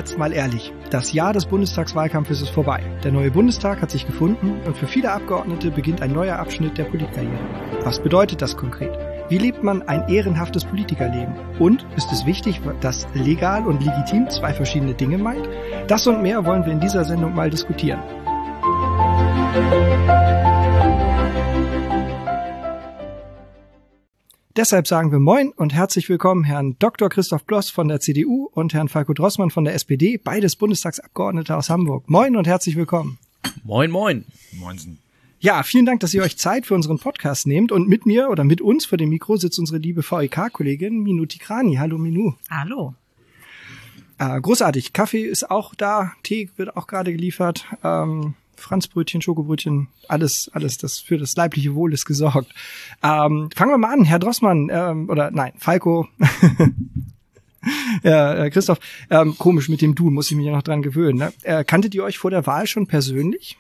jetzt mal ehrlich, das Jahr des Bundestagswahlkampfes ist vorbei. Der neue Bundestag hat sich gefunden und für viele Abgeordnete beginnt ein neuer Abschnitt der Politkarriere. Was bedeutet das konkret? Wie lebt man ein ehrenhaftes Politikerleben? Und ist es wichtig, dass legal und legitim zwei verschiedene Dinge meint? Das und mehr wollen wir in dieser Sendung mal diskutieren. Deshalb sagen wir Moin und herzlich willkommen Herrn Dr. Christoph Bloss von der CDU und Herrn Falko Drossmann von der SPD, beides Bundestagsabgeordnete aus Hamburg. Moin und herzlich willkommen. Moin, moin. Moinsen. Ja, vielen Dank, dass ihr euch Zeit für unseren Podcast nehmt. Und mit mir oder mit uns vor dem Mikro sitzt unsere liebe VEK-Kollegin Minu Tikrani. Hallo Minu. Hallo. Großartig. Kaffee ist auch da, Tee wird auch gerade geliefert. Franzbrötchen, Schokobrötchen, alles, das für das leibliche Wohl ist gesorgt. Fangen wir mal an, Herr Drossmann, Falko. Ja, Christoph, komisch mit dem Du, muss ich mich ja noch dran gewöhnen. Ne? Kanntet ihr euch vor der Wahl schon persönlich?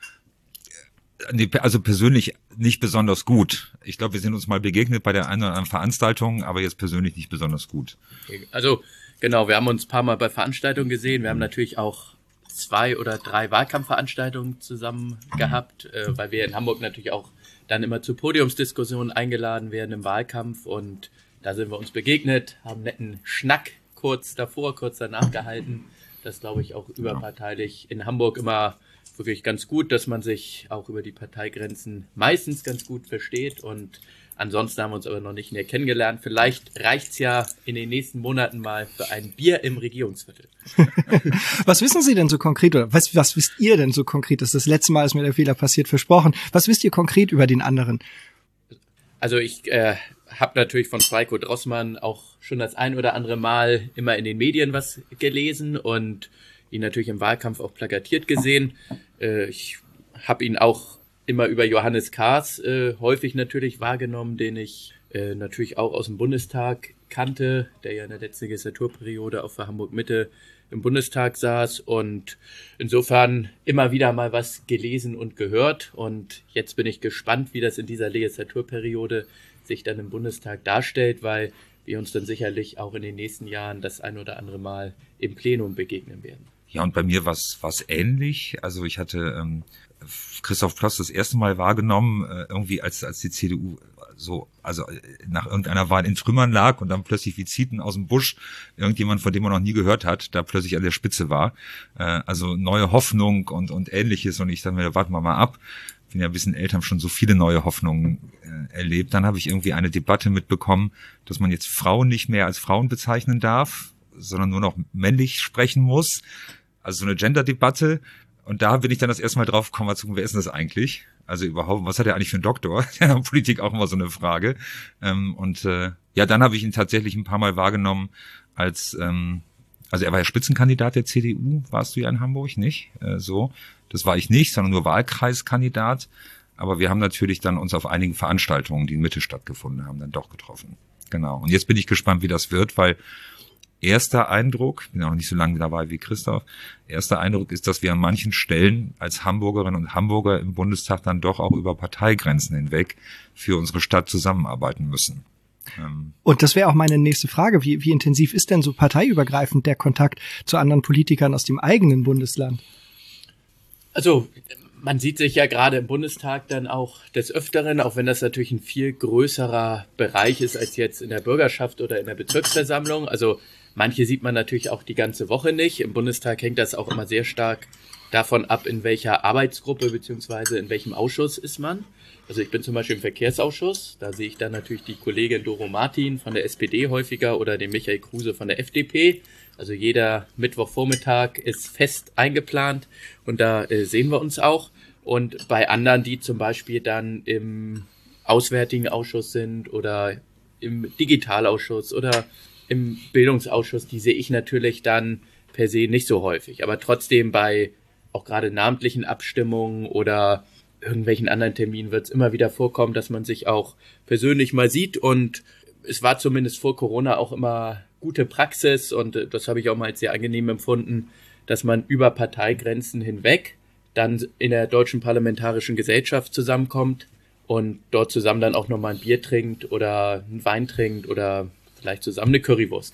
Nee, also persönlich nicht besonders gut. Ich glaube, wir sind uns mal begegnet bei der einen oder anderen Veranstaltung, aber jetzt persönlich nicht besonders gut. Also genau, wir haben uns ein paar Mal bei Veranstaltungen gesehen. Wir haben natürlich auch 2 oder 3 Wahlkampfveranstaltungen zusammen gehabt, weil wir in Hamburg natürlich auch dann immer zu Podiumsdiskussionen eingeladen werden im Wahlkampf, und da sind wir uns begegnet, haben einen netten Schnack kurz davor, kurz danach gehalten. Das glaube ich auch überparteilich in Hamburg immer wirklich ganz gut, dass man sich auch über die Parteigrenzen meistens ganz gut versteht, und ansonsten haben wir uns aber noch nicht näher kennengelernt. Vielleicht reicht's ja in den nächsten Monaten mal für ein Bier im Regierungsviertel. Was wissen Sie denn so konkret, oder was wisst ihr denn so konkret? Das letzte Mal ist mir der Fehler passiert, versprochen. Was wisst ihr konkret über den anderen? Also ich habe natürlich von Falko Drossmann auch schon das ein oder andere Mal immer in den Medien was gelesen und ihn natürlich im Wahlkampf auch plakatiert gesehen. Ich habe ihn auch immer über Johannes Kahrs häufig natürlich wahrgenommen, den ich natürlich auch aus dem Bundestag kannte, der ja in der letzten Legislaturperiode auch für Hamburg Mitte im Bundestag saß, und insofern immer wieder mal was gelesen und gehört, und jetzt bin ich gespannt, wie das in dieser Legislaturperiode sich dann im Bundestag darstellt, weil wir uns dann sicherlich auch in den nächsten Jahren das ein oder andere Mal im Plenum begegnen werden. Ja, und bei mir war's ähnlich. Also ich hatte Christoph Bloss das erste Mal wahrgenommen, irgendwie als die CDU nach irgendeiner Wahl in Trümmern lag und dann plötzlich wie Zieten aus dem Busch irgendjemand, von dem man noch nie gehört hat, da plötzlich an der Spitze war. Also neue Hoffnung und Ähnliches, und ich dachte mir, warten wir mal ab. Bin ja ein bisschen älter, haben schon so viele neue Hoffnungen erlebt. Dann habe ich irgendwie eine Debatte mitbekommen, dass man jetzt Frauen nicht mehr als Frauen bezeichnen darf, sondern nur noch männlich sprechen muss. Also so eine Gender-Debatte. Und da bin ich dann das erste Mal drauf gekommen, wer ist denn das eigentlich? Also überhaupt, was hat er eigentlich für einen Doktor? Ja, Politik auch immer so eine Frage. Dann habe ich ihn tatsächlich ein paar Mal wahrgenommen als, also er war ja Spitzenkandidat der CDU, warst du ja in Hamburg, nicht? Das war ich nicht, sondern nur Wahlkreiskandidat. Aber wir haben natürlich dann uns auf einigen Veranstaltungen, die in Mitte stattgefunden haben, dann doch getroffen. Genau. Und jetzt bin ich gespannt, wie das wird, weil erster Eindruck, bin auch nicht so lange dabei wie Christoph, erster Eindruck ist, dass wir an manchen Stellen als Hamburgerinnen und Hamburger im Bundestag dann doch auch über Parteigrenzen hinweg für unsere Stadt zusammenarbeiten müssen. Und das wäre auch meine nächste Frage. Wie intensiv ist denn so parteiübergreifend der Kontakt zu anderen Politikern aus dem eigenen Bundesland? Also man sieht sich ja gerade im Bundestag dann auch des Öfteren, auch wenn das natürlich ein viel größerer Bereich ist als jetzt in der Bürgerschaft oder in der Bezirksversammlung. Also manche sieht man natürlich auch die ganze Woche nicht. Im Bundestag hängt das auch immer sehr stark davon ab, in welcher Arbeitsgruppe beziehungsweise in welchem Ausschuss ist man. Also ich bin zum Beispiel im Verkehrsausschuss, da sehe ich dann natürlich die Kollegin Doro Martin von der SPD häufiger oder den Michael Kruse von der FDP. Also jeder Mittwochvormittag ist fest eingeplant und da sehen wir uns auch. Und bei anderen, die zum Beispiel dann im Auswärtigen Ausschuss sind oder im Digitalausschuss oder im Bildungsausschuss, die sehe ich natürlich dann per se nicht so häufig. Aber trotzdem bei auch gerade namentlichen Abstimmungen oder irgendwelchen anderen Terminen wird es immer wieder vorkommen, dass man sich auch persönlich mal sieht. Und es war zumindest vor Corona auch immer gute Praxis, und das habe ich auch mal als sehr angenehm empfunden, dass man über Parteigrenzen hinweg dann in der Deutschen Parlamentarischen Gesellschaft zusammenkommt und dort zusammen dann auch nochmal ein Bier trinkt oder einen Wein trinkt oder vielleicht zusammen eine Currywurst isst.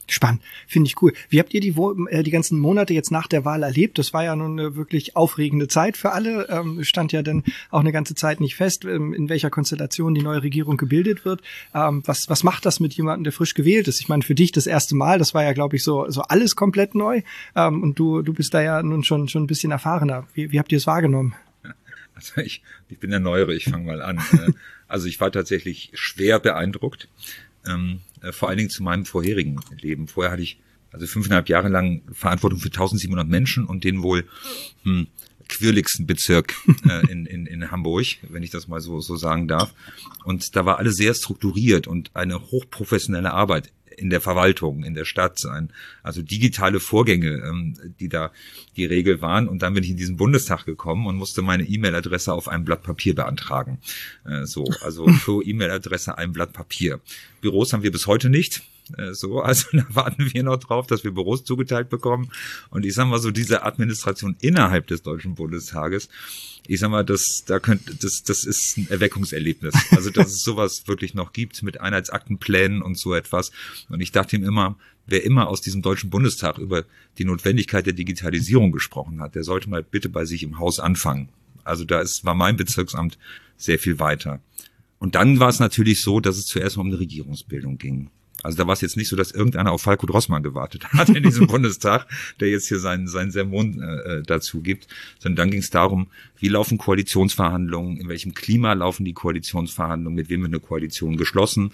Spannend, finde ich cool. Wie habt ihr die ganzen Monate jetzt nach der Wahl erlebt? Das war ja nun eine wirklich aufregende Zeit für alle. Stand ja dann auch eine ganze Zeit nicht fest, in welcher Konstellation die neue Regierung gebildet wird. Was macht das mit jemandem, der frisch gewählt ist? Ich meine, für dich das erste Mal, das war ja, glaube ich, so alles komplett neu. Und du bist da ja nun schon ein bisschen erfahrener. Wie habt ihr es wahrgenommen? Also ich bin der Neuere, ich fange mal an. Also ich war tatsächlich schwer beeindruckt. Vor allen Dingen zu meinem vorherigen Leben. Vorher hatte ich also 5,5 Jahre lang Verantwortung für 1700 Menschen und den wohl quirligsten Bezirk in Hamburg, wenn ich das mal so sagen darf. Und da war alles sehr strukturiert und eine hochprofessionelle Arbeit in der Verwaltung, in der Stadt sein. Also digitale Vorgänge, die da die Regel waren. Und dann bin ich in diesen Bundestag gekommen und musste meine E-Mail-Adresse auf einem Blatt Papier beantragen. Also für E-Mail-Adresse ein Blatt Papier. Büros haben wir bis heute nicht. Also da warten wir noch drauf, dass wir Büros zugeteilt bekommen. Und ich sag mal so, diese Administration innerhalb des Deutschen Bundestages, ich sag mal, das ist ein Erweckungserlebnis. Also, dass es sowas wirklich noch gibt mit Einheitsaktenplänen und so etwas. Und ich dachte ihm immer, wer immer aus diesem Deutschen Bundestag über die Notwendigkeit der Digitalisierung gesprochen hat, der sollte mal bitte bei sich im Haus anfangen. Also war mein Bezirksamt sehr viel weiter. Und dann war es natürlich so, dass es zuerst mal um eine Regierungsbildung ging. Also da war es jetzt nicht so, dass irgendeiner auf Falko Drossmann gewartet hat in diesem Bundestag, der jetzt hier seinen Sermon dazu gibt, sondern dann ging es darum, wie laufen Koalitionsverhandlungen, in welchem Klima laufen die Koalitionsverhandlungen, mit wem wird eine Koalition geschlossen,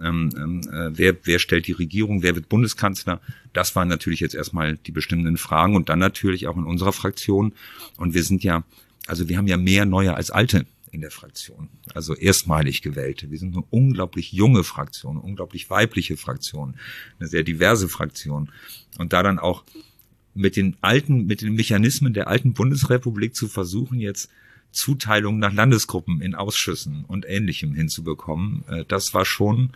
wer stellt die Regierung, wer wird Bundeskanzler. Das waren natürlich jetzt erstmal die bestimmenden Fragen und dann natürlich auch in unserer Fraktion. Und wir haben ja mehr Neue als Alte in der Fraktion, also erstmalig gewählte. Wir sind eine unglaublich junge Fraktion, eine unglaublich weibliche Fraktion, eine sehr diverse Fraktion. Und da dann auch mit den Mechanismen der alten Bundesrepublik zu versuchen, jetzt Zuteilungen nach Landesgruppen in Ausschüssen und Ähnlichem hinzubekommen, das war schon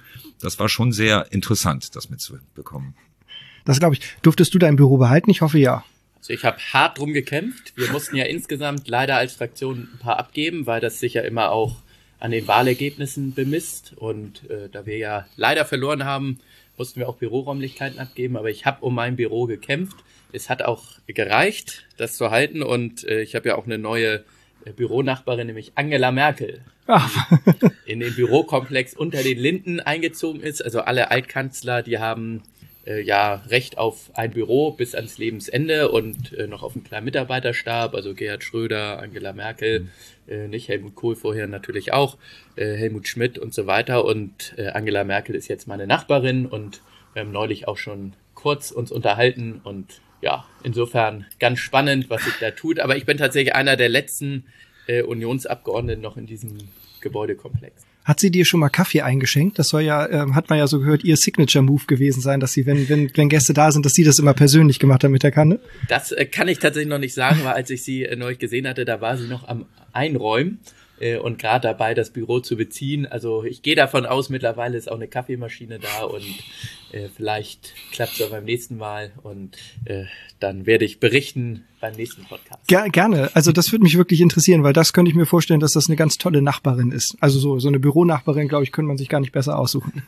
sehr interessant, das mitzubekommen. Das glaube ich. Durftest du dein Büro behalten? Ich hoffe, ja. Also ich habe hart drum gekämpft. Wir mussten ja insgesamt leider als Fraktion ein paar abgeben, weil das sich ja immer auch an den Wahlergebnissen bemisst. Und da wir ja leider verloren haben, mussten wir auch Büroräumlichkeiten abgeben. Aber ich habe um mein Büro gekämpft. Es hat auch gereicht, das zu halten. Und ich habe ja auch eine neue Büronachbarin, nämlich Angela Merkel, die in den Bürokomplex unter den Linden eingezogen ist. Also alle Altkanzler, die haben Recht auf ein Büro bis ans Lebensende und noch auf einen kleinen Mitarbeiterstab, also Gerhard Schröder, Angela Merkel, nicht Helmut Kohl vorher natürlich auch, Helmut Schmidt und so weiter. Und Angela Merkel ist jetzt meine Nachbarin und wir haben neulich auch schon kurz uns unterhalten und ja, insofern ganz spannend, was sich da tut. Aber ich bin tatsächlich einer der letzten Unionsabgeordneten noch in diesem Gebäudekomplex. Hat sie dir schon mal Kaffee eingeschenkt? Das soll ja, hat man ja so gehört, ihr Signature-Move gewesen sein, dass sie, wenn Gäste da sind, dass sie das immer persönlich gemacht hat mit der Kanne? Das kann ich tatsächlich noch nicht sagen, weil als ich sie neulich gesehen hatte, da war sie noch am Einräumen und gerade dabei, das Büro zu beziehen. Also ich gehe davon aus, mittlerweile ist auch eine Kaffeemaschine da und vielleicht klappt es beim nächsten Mal und dann werde ich berichten beim nächsten Podcast. Gerne. Also das würde mich wirklich interessieren, weil das könnte ich mir vorstellen, dass das eine ganz tolle Nachbarin ist. Also so eine Büronachbarin, glaube ich, könnte man sich gar nicht besser aussuchen.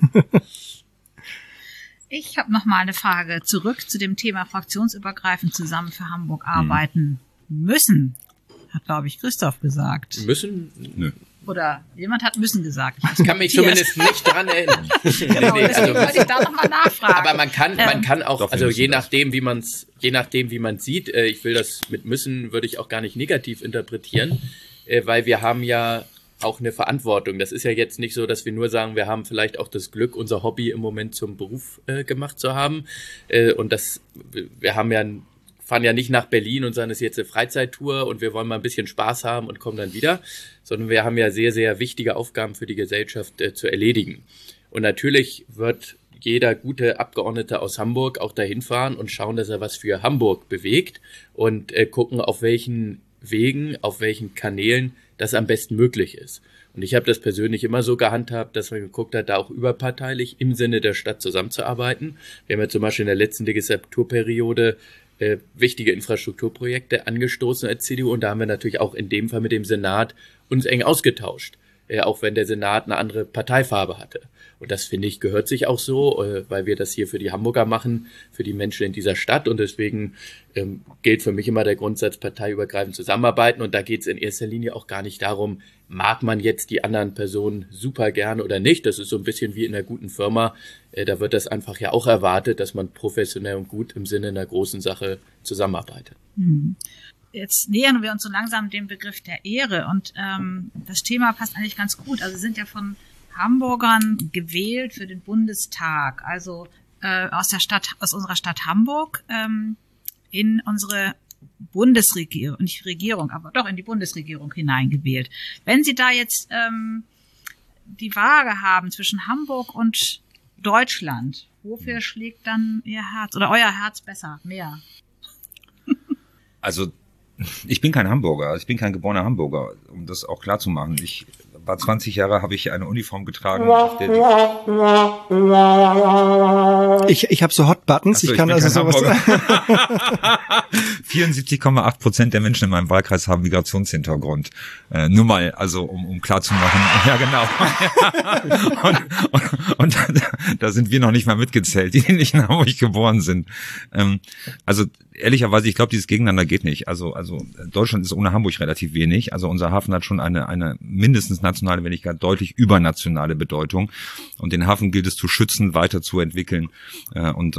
Ich habe noch mal eine Frage zurück zu dem Thema fraktionsübergreifend zusammen für Hamburg arbeiten müssen. Hat, glaube ich, Christoph gesagt. Müssen? Nö. Oder jemand hat müssen gesagt. Ich kann mich zumindest nicht dran erinnern. Genau, deswegen wollte ich da nochmal nachfragen. Aber man kann auch, also je nachdem, wie man sieht, ich will das mit müssen, würde ich auch gar nicht negativ interpretieren, weil wir haben ja auch eine Verantwortung. Das ist ja jetzt nicht so, dass wir nur sagen, wir haben vielleicht auch das Glück, unser Hobby im Moment zum Beruf gemacht zu haben. Und wir fahren ja nicht nach Berlin und sagen, es ist jetzt eine Freizeittour und wir wollen mal ein bisschen Spaß haben und kommen dann wieder, sondern wir haben ja sehr, sehr wichtige Aufgaben für die Gesellschaft zu erledigen. Und natürlich wird jeder gute Abgeordnete aus Hamburg auch dahin fahren und schauen, dass er was für Hamburg bewegt und gucken, auf welchen Wegen, auf welchen Kanälen das am besten möglich ist. Und ich habe das persönlich immer so gehandhabt, dass man geguckt hat, da auch überparteilich im Sinne der Stadt zusammenzuarbeiten. Wir haben ja zum Beispiel in der letzten Legislaturperiode wichtige Infrastrukturprojekte angestoßen als CDU und da haben wir natürlich auch in dem Fall mit dem Senat uns eng ausgetauscht. auch wenn der Senat eine andere Parteifarbe hatte. Und das, finde ich, gehört sich auch so, weil wir das hier für die Hamburger machen, für die Menschen in dieser Stadt. Und deswegen gilt für mich immer der Grundsatz, parteiübergreifend zusammenarbeiten. Und da geht es in erster Linie auch gar nicht darum, mag man jetzt die anderen Personen super gerne oder nicht. Das ist so ein bisschen wie in einer guten Firma. Da wird das einfach ja auch erwartet, dass man professionell und gut im Sinne einer großen Sache zusammenarbeitet. Jetzt nähern wir uns so langsam dem Begriff der Ehre. Und das Thema passt eigentlich ganz gut. Also Sie sind ja von Hamburgern gewählt für den Bundestag, also aus unserer Stadt Hamburg in unsere Bundesregierung, nicht Regierung, aber doch in die Bundesregierung hineingewählt. Wenn Sie da jetzt die Waage haben zwischen Hamburg und Deutschland, wofür schlägt dann Ihr Herz oder euer Herz besser, mehr? Also ich bin kein Hamburger, ich bin kein geborener Hamburger, um das auch klar zu machen. Ich war 20 Jahre, habe ich eine Uniform getragen. Ich habe so Hot-Buttons, ich kann also sowas. 74,8% der Menschen in meinem Wahlkreis haben Migrationshintergrund. Nur mal, also um klar zu machen. Ja, genau. und da sind wir noch nicht mal mitgezählt, die nicht in Hamburg geboren sind. Also ehrlicherweise, ich glaube, dieses Gegeneinander geht nicht. Also Deutschland ist ohne Hamburg relativ wenig. Also unser Hafen hat schon eine mindestens nationale, wenn nicht gar deutlich übernationale Bedeutung. Und den Hafen gilt es zu schützen, weiterzuentwickeln und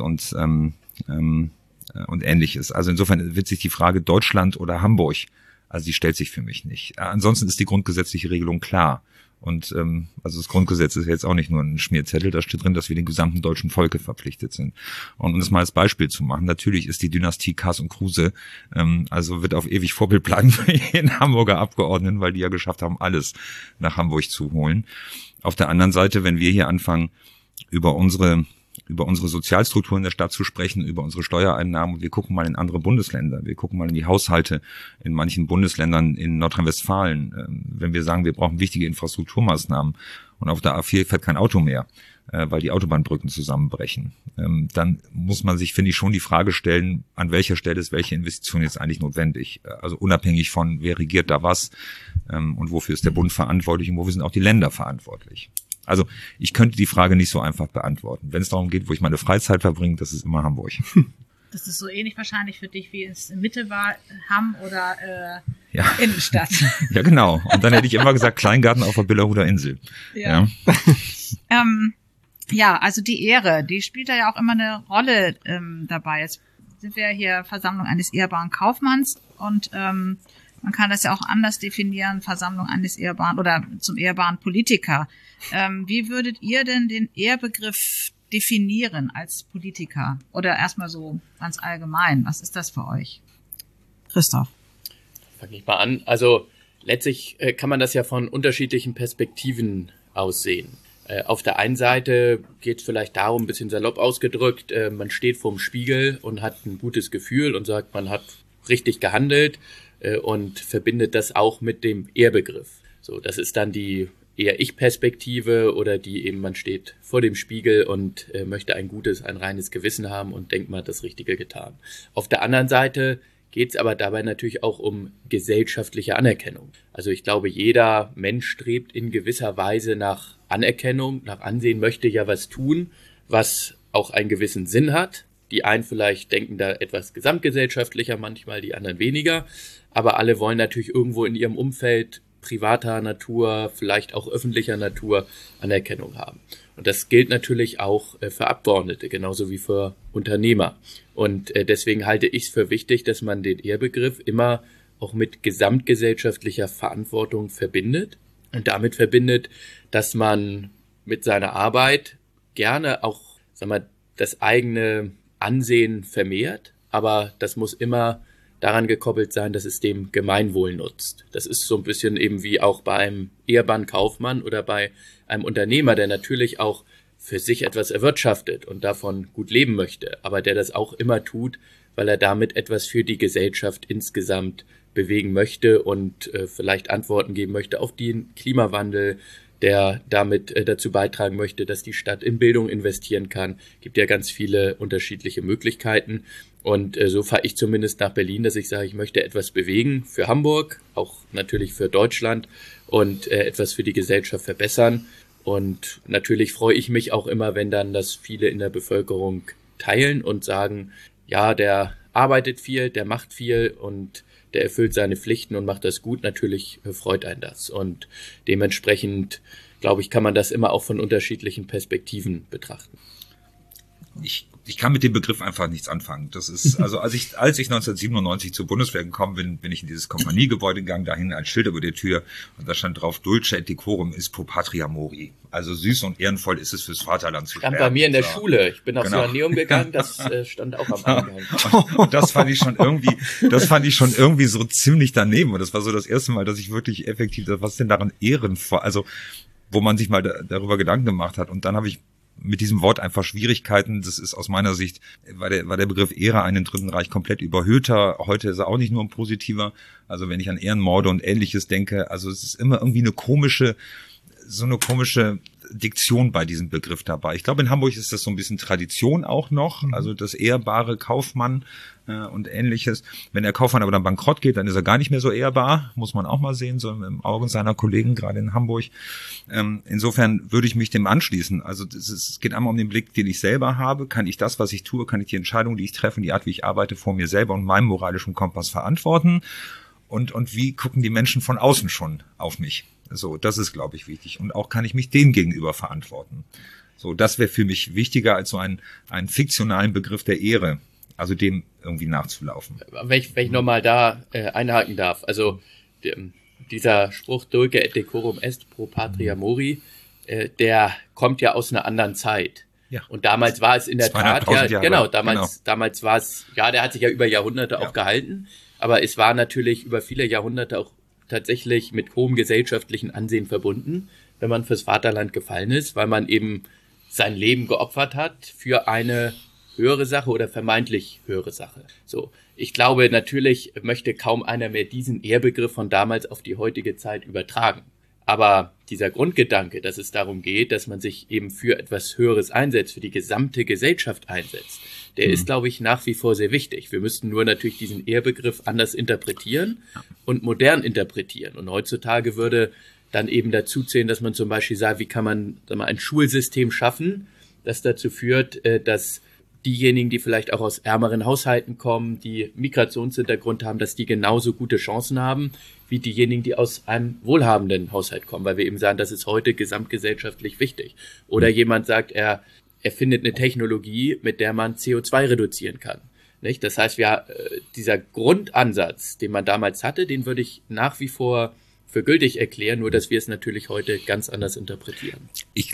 Ähnliches. Also insofern wird sich die Frage Deutschland oder Hamburg, also die stellt sich für mich nicht. Ansonsten ist die grundgesetzliche Regelung klar. Und also das Grundgesetz ist jetzt auch nicht nur ein Schmierzettel, da steht drin, dass wir dem gesamten deutschen Volke verpflichtet sind. Und um das mal als Beispiel zu machen, natürlich ist die Dynastie Kaas und Kruse, also wird auf ewig Vorbild bleiben für jeden Hamburger Abgeordneten, weil die ja geschafft haben, alles nach Hamburg zu holen. Auf der anderen Seite, wenn wir hier anfangen, über unsere Sozialstruktur in der Stadt zu sprechen, über unsere Steuereinnahmen. Und wir gucken mal in andere Bundesländer. Wir gucken mal in die Haushalte in manchen Bundesländern in Nordrhein-Westfalen. Wenn wir sagen, wir brauchen wichtige Infrastrukturmaßnahmen und auf der A4 fährt kein Auto mehr, weil die Autobahnbrücken zusammenbrechen, dann muss man sich, finde ich, schon die Frage stellen, an welcher Stelle ist welche Investition jetzt eigentlich notwendig? Also unabhängig von, wer regiert da was und wofür ist der Bund verantwortlich und wofür sind auch die Länder verantwortlich. Also ich könnte die Frage nicht so einfach beantworten. Wenn es darum geht, wo ich meine Freizeit verbringe, das ist immer Hamburg. Das ist so ähnlich wahrscheinlich für dich, wie es in Mitte war, Hamm oder ja. Innenstadt. Ja, genau. Und dann hätte ich immer gesagt, Kleingarten auf der Billerhuder Insel. Ja. Ja, also die Ehre, die spielt da ja auch immer eine Rolle dabei. Jetzt sind wir hier Versammlung eines ehrbaren Kaufmanns und man kann das ja auch anders definieren, Versammlung eines ehrbaren oder zum ehrbaren Politiker. Wie würdet ihr denn den Ehrbegriff definieren als Politiker? Oder erstmal so ganz allgemein, was ist das für euch? Christoph. Fang ich mal an. Also letztlich kann man das ja von unterschiedlichen Perspektiven aussehen. Auf der einen Seite geht es vielleicht darum, ein bisschen salopp ausgedrückt, man steht vorm Spiegel und hat ein gutes Gefühl und sagt, man hat richtig gehandelt und verbindet das auch mit dem Ehrbegriff. So, das ist dann die eher Ich-Perspektive oder die eben, man steht vor dem Spiegel und möchte ein gutes, ein reines Gewissen haben und denkt, man hat das Richtige getan. Auf der anderen Seite geht es aber dabei natürlich auch um gesellschaftliche Anerkennung. Also ich glaube, jeder Mensch strebt in gewisser Weise nach Anerkennung, nach Ansehen, möchte ja was tun, was auch einen gewissen Sinn hat. Die einen vielleicht denken da etwas gesamtgesellschaftlicher, manchmal die anderen weniger. Aber alle wollen natürlich irgendwo in ihrem Umfeld privater Natur, vielleicht auch öffentlicher Natur Anerkennung haben. Und das gilt natürlich auch für Abgeordnete, genauso wie für Unternehmer. Und deswegen halte ich es für wichtig, dass man den Ehrbegriff immer auch mit gesamtgesellschaftlicher Verantwortung verbindet und damit verbindet, dass man mit seiner Arbeit gerne auch, das eigene Ansehen vermehrt, aber das muss immer daran gekoppelt sein, dass es dem Gemeinwohl nutzt. Das ist so ein bisschen eben wie auch bei einem ehrbaren Kaufmann oder bei einem Unternehmer, der natürlich auch für sich etwas erwirtschaftet und davon gut leben möchte, aber der das auch immer tut, weil er damit etwas für die Gesellschaft insgesamt bewegen möchte und vielleicht Antworten geben möchte auf den Klimawandel, der damit dazu beitragen möchte, dass die Stadt in Bildung investieren kann. Gibt ja ganz viele unterschiedliche Möglichkeiten. Und so fahre ich zumindest nach Berlin, dass ich sage, ich möchte etwas bewegen für Hamburg, auch natürlich für Deutschland und etwas für die Gesellschaft verbessern. Und natürlich freue ich mich auch immer, wenn dann das viele in der Bevölkerung teilen und sagen, ja, der arbeitet viel, der macht viel und der erfüllt seine Pflichten und macht das gut. Natürlich freut einen das. Und dementsprechend, glaube ich, kann man das immer auch von unterschiedlichen Perspektiven betrachten. Ich kann mit dem Begriff einfach nichts anfangen. Das ist, also als ich 1997 zur Bundeswehr gekommen bin, bin ich in dieses Kompaniegebäude gegangen, da hing ein Schild über der Tür und da stand drauf, Dulce et decorum ist pro patria mori. Also süß und ehrenvoll ist es fürs Vaterland zu sterben. Stand bei mir in der Schule. Ich bin aufs Joanneum gegangen, das stand auch am Eingang. Und das fand ich schon irgendwie so ziemlich daneben. Und das war so das erste Mal, dass ich wirklich effektiv, was denn daran ehrenvoll, also wo man sich mal darüber Gedanken gemacht hat. Und dann habe ich mit diesem Wort einfach Schwierigkeiten. Das ist aus meiner Sicht, war der Begriff Ehre einen Dritten Reich komplett überhöhter. Heute ist er auch nicht nur ein positiver. Also wenn ich an Ehrenmorde und Ähnliches denke, also es ist immer irgendwie eine komische Diktion bei diesem Begriff dabei. Ich glaube, in Hamburg ist das so ein bisschen Tradition auch noch, also das ehrbare Kaufmann und Ähnliches. Wenn der Kaufmann aber dann bankrott geht, dann ist er gar nicht mehr so ehrbar, muss man auch mal sehen, so im Augen seiner Kollegen, gerade in Hamburg. Insofern würde ich mich dem anschließen. Also es geht einmal um den Blick, den ich selber habe. Kann ich das, was ich tue, kann ich die Entscheidung, die ich treffe, die Art, wie ich arbeite, vor mir selber und meinem moralischen Kompass verantworten? Und wie gucken die Menschen von außen schon auf mich? So, das ist, glaube ich, wichtig. Und auch kann ich mich denen gegenüber verantworten. So, das wäre für mich wichtiger als so einen fiktionalen Begriff der Ehre, also dem irgendwie nachzulaufen. Wenn ich nochmal da einhaken darf, also dieser Spruch Dulce et decorum est pro patria mori, der kommt ja aus einer anderen Zeit. Ja. Und damals war es in der Tat, damals war es, ja, der hat sich ja über Jahrhunderte auch gehalten, aber es war natürlich über viele Jahrhunderte auch tatsächlich mit hohem gesellschaftlichen Ansehen verbunden, wenn man fürs Vaterland gefallen ist, weil man eben sein Leben geopfert hat für eine höhere Sache oder vermeintlich höhere Sache. So, ich glaube, natürlich möchte kaum einer mehr diesen Ehrbegriff von damals auf die heutige Zeit übertragen. Aber dieser Grundgedanke, dass es darum geht, dass man sich eben für etwas Höheres einsetzt, für die gesamte Gesellschaft einsetzt, der ist, glaube ich, nach wie vor sehr wichtig. Wir müssten nur natürlich diesen Ehrbegriff anders interpretieren und modern interpretieren. Und heutzutage würde dann eben dazu zählen, dass man zum Beispiel sagt, wie kann man ein Schulsystem schaffen, das dazu führt, dass diejenigen, die vielleicht auch aus ärmeren Haushalten kommen, die Migrationshintergrund haben, dass die genauso gute Chancen haben, wie diejenigen, die aus einem wohlhabenden Haushalt kommen, weil wir eben sagen, das ist heute gesamtgesellschaftlich wichtig. Oder jemand sagt, er findet eine Technologie, mit der man CO2 reduzieren kann. Nicht? Das heißt, dieser Grundansatz, den man damals hatte, den würde ich nach wie vor für gültig erklären, nur dass wir es natürlich heute ganz anders interpretieren.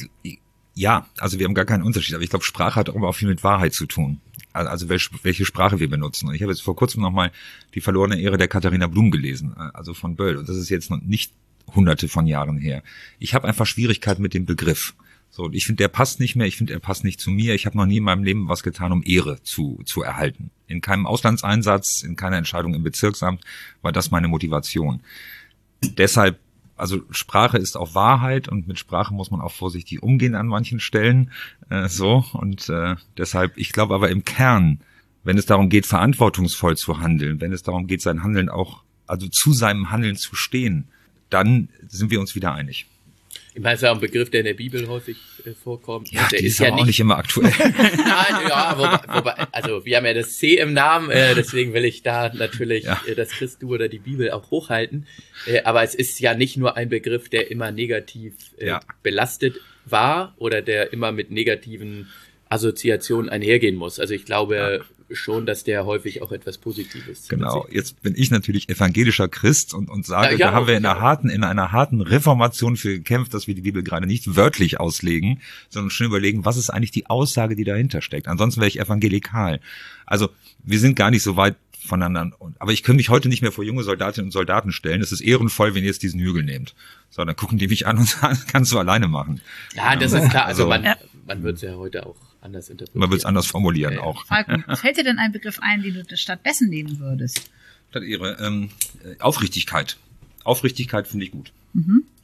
Ja, also wir haben gar keinen Unterschied, aber ich glaube, Sprache hat auch viel mit Wahrheit zu tun. Also welche Sprache wir benutzen. Und ich habe jetzt vor kurzem nochmal die verlorene Ehre der Katharina Blum gelesen, also von Böll. Und das ist jetzt noch nicht hunderte von Jahren her. Ich habe einfach Schwierigkeiten mit dem Begriff. So, ich finde, der passt nicht mehr, ich finde, er passt nicht zu mir. Ich habe noch nie in meinem Leben was getan, um Ehre zu erhalten. In keinem Auslandseinsatz, in keiner Entscheidung im Bezirksamt war das meine Motivation. Deshalb, also Sprache ist auch Wahrheit und mit Sprache muss man auch vorsichtig umgehen an manchen Stellen. Deshalb, ich glaube aber im Kern, wenn es darum geht, verantwortungsvoll zu handeln, wenn es darum geht, sein Handeln auch, also zu seinem Handeln zu stehen, dann sind wir uns wieder einig. Ich meine, es ist auch ein Begriff, der in der Bibel häufig vorkommt. Ja, der die ist ja auch nicht immer aktuell. Nein, ja, wobei, also wir haben ja das C im Namen, deswegen will ich da natürlich das Christum oder die Bibel auch hochhalten. Aber es ist ja nicht nur ein Begriff, der immer negativ belastet war oder der immer mit negativen Assoziationen einhergehen muss. Also ich glaube schon, dass der häufig auch etwas Positives Genau, jetzt bin ich natürlich evangelischer Christ und sage, da haben wir in einer harten Reformation für gekämpft, dass wir die Bibel gerade nicht wörtlich auslegen, sondern schon überlegen, was ist eigentlich die Aussage, die dahinter steckt. Ansonsten wäre ich evangelikal. Also wir sind gar nicht so weit voneinander. Aber ich könnte mich heute nicht mehr vor junge Soldatinnen und Soldaten stellen. Es ist ehrenvoll, wenn ihr jetzt diesen Hügel nehmt. So, dann gucken die mich an und sagen, kannst du alleine machen. Ja, das ist klar. Also man wird es ja heute auch anders interpretieren. Man wird es anders formulieren auch. Falken, fällt dir denn ein Begriff ein, den du stattdessen nehmen würdest? Statt Ehre, Aufrichtigkeit. Aufrichtigkeit finde ich gut. Mhm.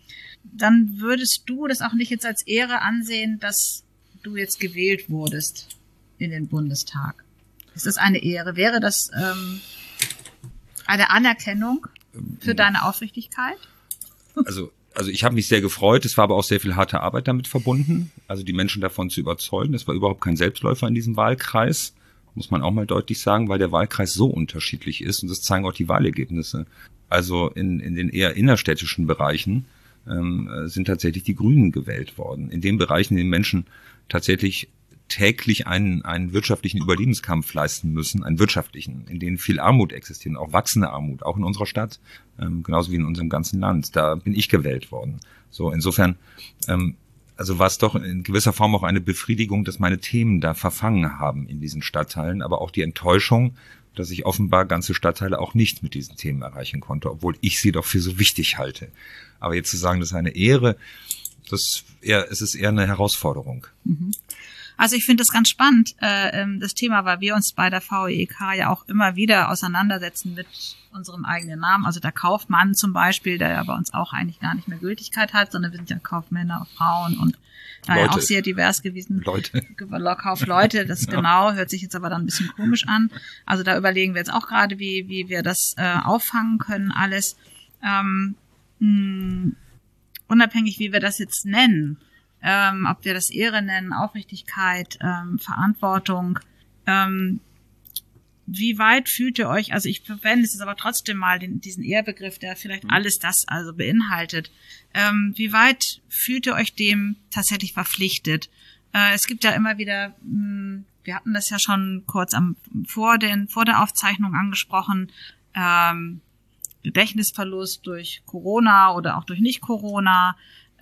dann würdest du das auch nicht jetzt als Ehre ansehen, dass du jetzt gewählt wurdest in den Bundestag. Ist das eine Ehre? Wäre das eine Anerkennung für deine Aufrichtigkeit? Also ich habe mich sehr gefreut. Es war aber auch sehr viel harte Arbeit damit verbunden. Also die Menschen davon zu überzeugen. Es war überhaupt kein Selbstläufer in diesem Wahlkreis. Muss man auch mal deutlich sagen, weil der Wahlkreis so unterschiedlich ist. Und das zeigen auch die Wahlergebnisse. Also in den eher innerstädtischen Bereichen sind tatsächlich die Grünen gewählt worden. In den Bereichen, in denen Menschen tatsächlich täglich einen wirtschaftlichen Überlebenskampf leisten müssen, einen wirtschaftlichen, in denen viel Armut existiert, auch wachsende Armut, auch in unserer Stadt, genauso wie in unserem ganzen Land. Da bin ich gewählt worden. So, insofern, also war es doch in gewisser Form auch eine Befriedigung, dass meine Themen da verfangen haben in diesen Stadtteilen, aber auch die Enttäuschung, dass ich offenbar ganze Stadtteile auch nicht mit diesen Themen erreichen konnte, obwohl ich sie doch für so wichtig halte. Aber jetzt zu sagen, das ist eine Ehre, es ist eher eine Herausforderung. Also ich finde das ganz spannend, das Thema, weil wir uns bei der VEK ja auch immer wieder auseinandersetzen mit unserem eigenen Namen. Also der Kaufmann zum Beispiel, der ja bei uns auch eigentlich gar nicht mehr Gültigkeit hat, sondern wir sind ja Kaufmänner, Frauen und daher auch sehr divers gewesen. Kaufleute, das genau, hört sich jetzt aber dann ein bisschen komisch an. Also da überlegen wir jetzt auch gerade, wie wir das auffangen können, alles. Unabhängig, wie wir das jetzt nennen, ob wir das Ehre nennen, Aufrichtigkeit, Verantwortung, wie weit fühlt ihr euch, also ich verwende es aber trotzdem mal diesen Ehrbegriff, der vielleicht alles das also beinhaltet, wie weit fühlt ihr euch dem tatsächlich verpflichtet? Es gibt ja immer wieder, wir hatten das ja schon kurz vor der Aufzeichnung angesprochen, Gedächtnisverlust durch Corona oder auch durch Nicht-Corona.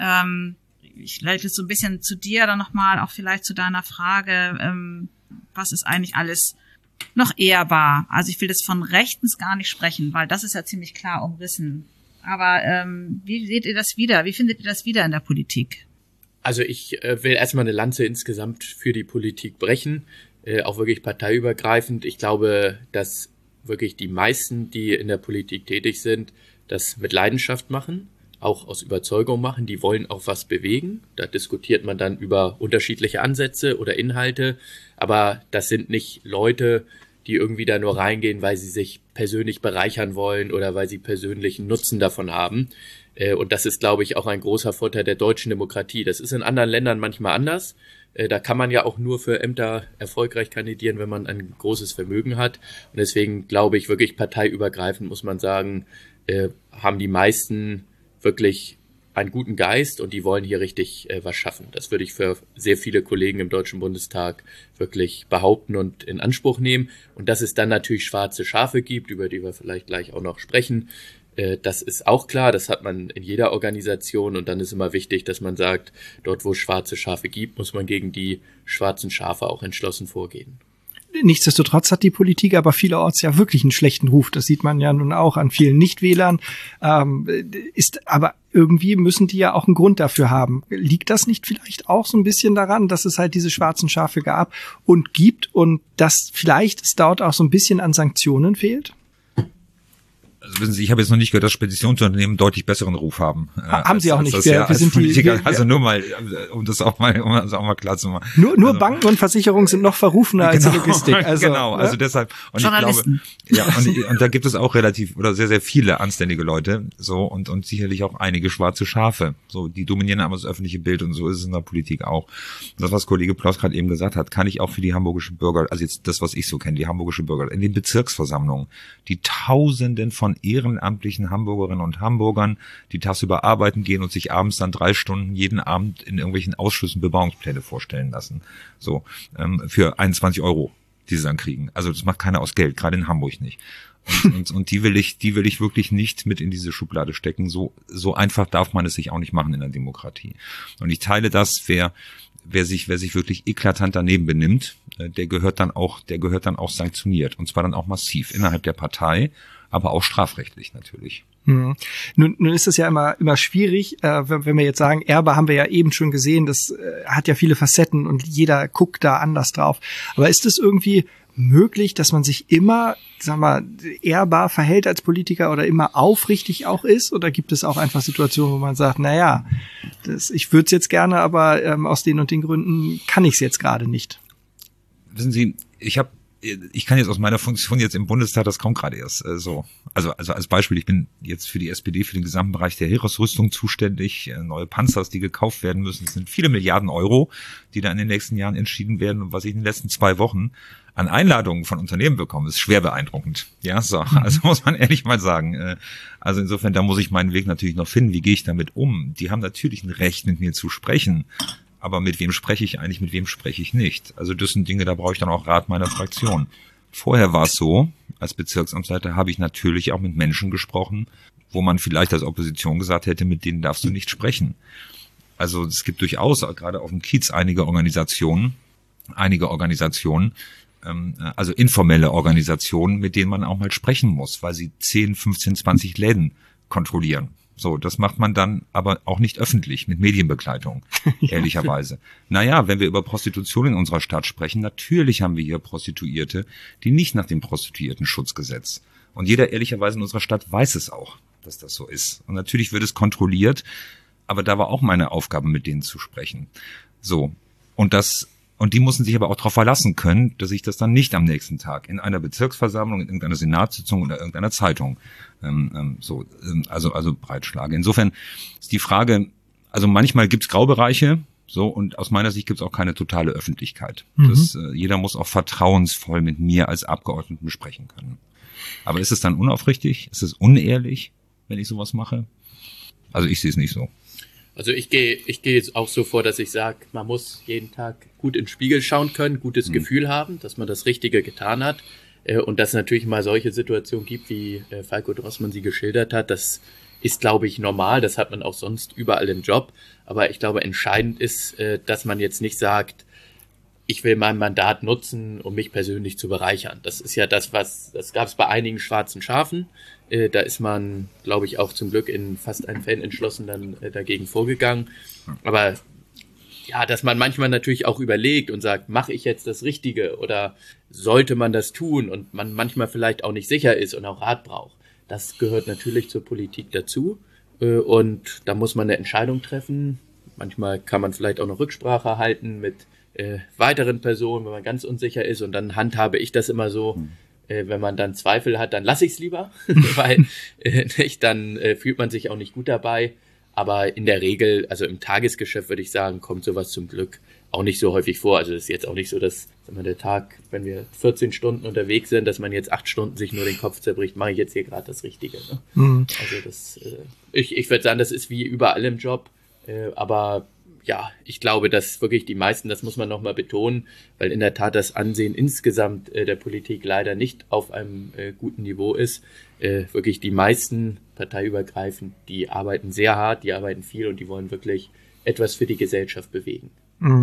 Ich leite so ein bisschen zu dir dann nochmal, auch vielleicht zu deiner Frage, was ist eigentlich alles noch ehrbar? Also ich will das von rechtens gar nicht sprechen, weil das ist ja ziemlich klar umrissen. Aber wie seht ihr das wieder? Wie findet ihr das wieder in der Politik? Also ich will erstmal eine Lanze insgesamt für die Politik brechen, auch wirklich parteiübergreifend. Ich glaube, dass wirklich die meisten, die in der Politik tätig sind, das mit Leidenschaft machen, auch aus Überzeugung machen. Die wollen auch was bewegen. Da diskutiert man dann über unterschiedliche Ansätze oder Inhalte. Aber das sind nicht Leute, die irgendwie da nur reingehen, weil sie sich persönlich bereichern wollen oder weil sie persönlichen Nutzen davon haben. Und das ist, glaube ich, auch ein großer Vorteil der deutschen Demokratie. Das ist in anderen Ländern manchmal anders. Da kann man ja auch nur für Ämter erfolgreich kandidieren, wenn man ein großes Vermögen hat. Und deswegen glaube ich wirklich parteiübergreifend, muss man sagen, haben die meisten wirklich einen guten Geist und die wollen hier richtig was schaffen. Das würde ich für sehr viele Kollegen im Deutschen Bundestag wirklich behaupten und in Anspruch nehmen. Und dass es dann natürlich schwarze Schafe gibt, über die wir vielleicht gleich auch noch sprechen, das ist auch klar, das hat man in jeder Organisation und dann ist immer wichtig, dass man sagt, dort wo es schwarze Schafe gibt, muss man gegen die schwarzen Schafe auch entschlossen vorgehen. Nichtsdestotrotz hat die Politik aber vielerorts ja wirklich einen schlechten Ruf. Das sieht man ja nun auch an vielen Nichtwählern. Aber irgendwie müssen die ja auch einen Grund dafür haben. Liegt das nicht vielleicht auch so ein bisschen daran, dass es halt diese schwarzen Schafe gab und gibt und dass vielleicht es dort auch so ein bisschen an Sanktionen fehlt? Also wissen Sie, ich habe jetzt noch nicht gehört, dass Speditionsunternehmen deutlich besseren Ruf haben. Haben sie auch nicht. Wir sind Politiker. Also nur mal, um das auch mal klar zu machen. Nur also, Banken und Versicherungen sind noch verrufener als Logistik. Also, genau, also deshalb. Und ich glaube, ja, und da gibt es auch sehr, sehr viele anständige Leute, so, und sicherlich auch einige schwarze Schafe. So, die dominieren aber das öffentliche Bild und so ist es in der Politik auch. Und das, was Kollege Ploss gerade eben gesagt hat, kann ich auch für die hamburgische Bürger, also jetzt das, was ich so kenne, die hamburgische Bürger, in den Bezirksversammlungen, die Tausenden von ehrenamtlichen Hamburgerinnen und Hamburgern, die tagsüber arbeiten gehen und sich abends dann 3 Stunden jeden Abend in irgendwelchen Ausschüssen Bebauungspläne vorstellen lassen. So, für 21 €, die sie dann kriegen. Also das macht keiner aus Geld, gerade in Hamburg nicht. Und die will ich wirklich nicht mit in diese Schublade stecken. So einfach darf man es sich auch nicht machen in der Demokratie. Und ich teile das, wer sich wirklich eklatant daneben benimmt, der gehört dann auch sanktioniert. Und zwar dann auch massiv innerhalb der Partei, aber auch strafrechtlich natürlich. Nun ist es ja immer schwierig, wenn wir jetzt sagen, Erbe haben wir ja eben schon gesehen, das hat ja viele Facetten und jeder guckt da anders drauf. Aber ist es irgendwie möglich, dass man sich immer, sag mal, ehrbar verhält als Politiker oder immer aufrichtig auch ist? Oder gibt es auch einfach Situationen, wo man sagt, naja, ich würde es jetzt gerne, aber aus den und den Gründen kann ich es jetzt gerade nicht? Wissen Sie, ich kann jetzt aus meiner Funktion jetzt im Bundestag, das kommt gerade erst so. Also als Beispiel, ich bin jetzt für die SPD für den gesamten Bereich der Heeresrüstung zuständig, neue Panzers, die gekauft werden müssen. Es sind viele Milliarden Euro, die da in den nächsten Jahren entschieden werden. Und was ich in den letzten 2 Wochen an Einladungen von Unternehmen bekomme, ist schwer beeindruckend. Ja, so, also muss man ehrlich mal sagen. Also insofern, da muss ich meinen Weg natürlich noch finden. Wie gehe ich damit um? Die haben natürlich ein Recht, mit mir zu sprechen. Aber mit wem spreche ich eigentlich, mit wem spreche ich nicht? Also das sind Dinge, da brauche ich dann auch Rat meiner Fraktion. Vorher war es so, als Bezirksamtsleiter habe ich natürlich auch mit Menschen gesprochen, wo man vielleicht als Opposition gesagt hätte, mit denen darfst du nicht sprechen. Also es gibt durchaus, gerade auf dem Kiez, einige Organisationen, also informelle Organisationen, mit denen man auch mal sprechen muss, weil sie 10, 15, 20 Läden kontrollieren. So, das macht man dann aber auch nicht öffentlich mit Medienbegleitung, ehrlicherweise. Naja, wenn wir über Prostitution in unserer Stadt sprechen, natürlich haben wir hier Prostituierte, die nicht nach dem Prostituiertenschutzgesetz. Und jeder ehrlicherweise in unserer Stadt weiß es auch, dass das so ist. Und natürlich wird es kontrolliert, aber da war auch meine Aufgabe, mit denen zu sprechen. So, und die mussten sich aber auch darauf verlassen können, dass ich das dann nicht am nächsten Tag in einer Bezirksversammlung, in irgendeiner Senatssitzung oder irgendeiner Zeitung also breitschlage. Insofern ist die Frage, also manchmal gibt's Graubereiche, so, und aus meiner Sicht gibt's auch keine totale Öffentlichkeit. Jeder muss auch vertrauensvoll mit mir als Abgeordneten sprechen können. Aber ist es dann unaufrichtig? Ist es unehrlich, wenn ich sowas mache? Also ich sehe es nicht so. Also ich gehe jetzt auch so vor, dass ich sage, man muss jeden Tag gut in den Spiegel schauen können, gutes Gefühl haben, dass man das Richtige getan hat. Und dass es natürlich mal solche Situationen gibt, wie Falko Drossmann sie geschildert hat, das ist, glaube ich, normal. Das hat man auch sonst überall im Job. Aber ich glaube, entscheidend ist, dass man jetzt nicht sagt, ich will mein Mandat nutzen, um mich persönlich zu bereichern. Das ist ja das gab es bei einigen schwarzen Schafen. Da ist man, glaube ich, auch zum Glück in fast allen Fällen entschlossen dann dagegen vorgegangen. Aber ja, dass man manchmal natürlich auch überlegt und sagt, mache ich jetzt das Richtige oder sollte man das tun und man manchmal vielleicht auch nicht sicher ist und auch Rat braucht. Das gehört natürlich zur Politik dazu und da muss man eine Entscheidung treffen. Manchmal kann man vielleicht auch noch Rücksprache halten mit weiteren Personen, wenn man ganz unsicher ist, und dann handhabe ich das immer so, wenn man dann Zweifel hat, dann lasse ich es lieber, weil dann fühlt man sich auch nicht gut dabei. Aber in der Regel, also im Tagesgeschäft würde ich sagen, kommt sowas zum Glück auch nicht so häufig vor. Also es ist jetzt auch nicht so, dass der Tag, wenn wir 14 Stunden unterwegs sind, dass man jetzt 8 Stunden sich nur den Kopf zerbricht, mache ich jetzt hier gerade das Richtige. Ne? Also ich würde sagen, das ist wie überall im Job, aber ja, ich glaube, dass wirklich die meisten, das muss man nochmal betonen, weil in der Tat das Ansehen insgesamt der Politik leider nicht auf einem guten Niveau ist. Wirklich die meisten parteiübergreifend, die arbeiten sehr hart, die arbeiten viel und die wollen wirklich etwas für die Gesellschaft bewegen.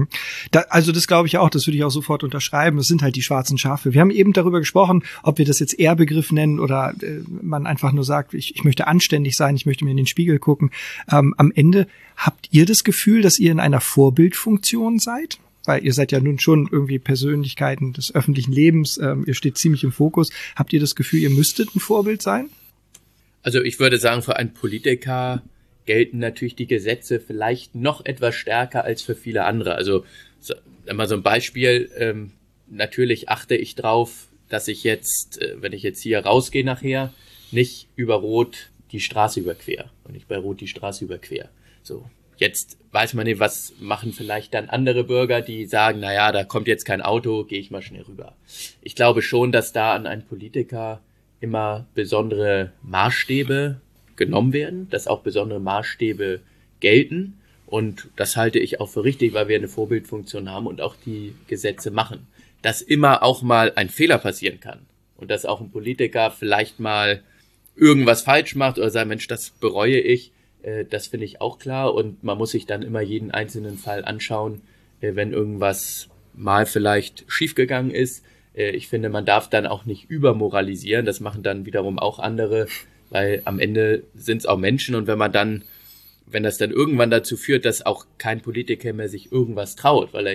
Also das glaube ich auch, das würde ich auch sofort unterschreiben. Es sind halt die schwarzen Schafe. Wir haben eben darüber gesprochen, ob wir das jetzt Ehrbegriff nennen oder man einfach nur sagt, ich möchte anständig sein, ich möchte mir in den Spiegel gucken. Am Ende habt ihr das Gefühl, dass ihr in einer Vorbildfunktion seid? Weil ihr seid ja nun schon irgendwie Persönlichkeiten des öffentlichen Lebens, ihr steht ziemlich im Fokus. Habt ihr das Gefühl, ihr müsstet ein Vorbild sein? Also ich würde sagen, für einen Politiker gelten natürlich die Gesetze vielleicht noch etwas stärker als für viele andere. Also mal so ein Beispiel, natürlich achte ich drauf, dass ich jetzt, wenn ich jetzt hier rausgehe nachher, nicht über Rot die Straße überquere und nicht bei Rot die Straße überquere. So, jetzt weiß man nicht, was machen vielleicht dann andere Bürger, die sagen, naja, da kommt jetzt kein Auto, gehe ich mal schnell rüber. Ich glaube schon, dass da an einen Politiker immer besondere Maßstäbe genommen werden, dass auch besondere Maßstäbe gelten, und das halte ich auch für richtig, weil wir eine Vorbildfunktion haben und auch die Gesetze machen. Dass immer auch mal ein Fehler passieren kann und dass auch ein Politiker vielleicht mal irgendwas falsch macht oder sagt, Mensch, das bereue ich, das finde ich auch klar, und man muss sich dann immer jeden einzelnen Fall anschauen, wenn irgendwas mal vielleicht schiefgegangen ist. Ich finde, man darf dann auch nicht übermoralisieren, das machen dann wiederum auch andere, weil am Ende sind es auch Menschen, und wenn das dann irgendwann dazu führt, dass auch kein Politiker mehr sich irgendwas traut, weil er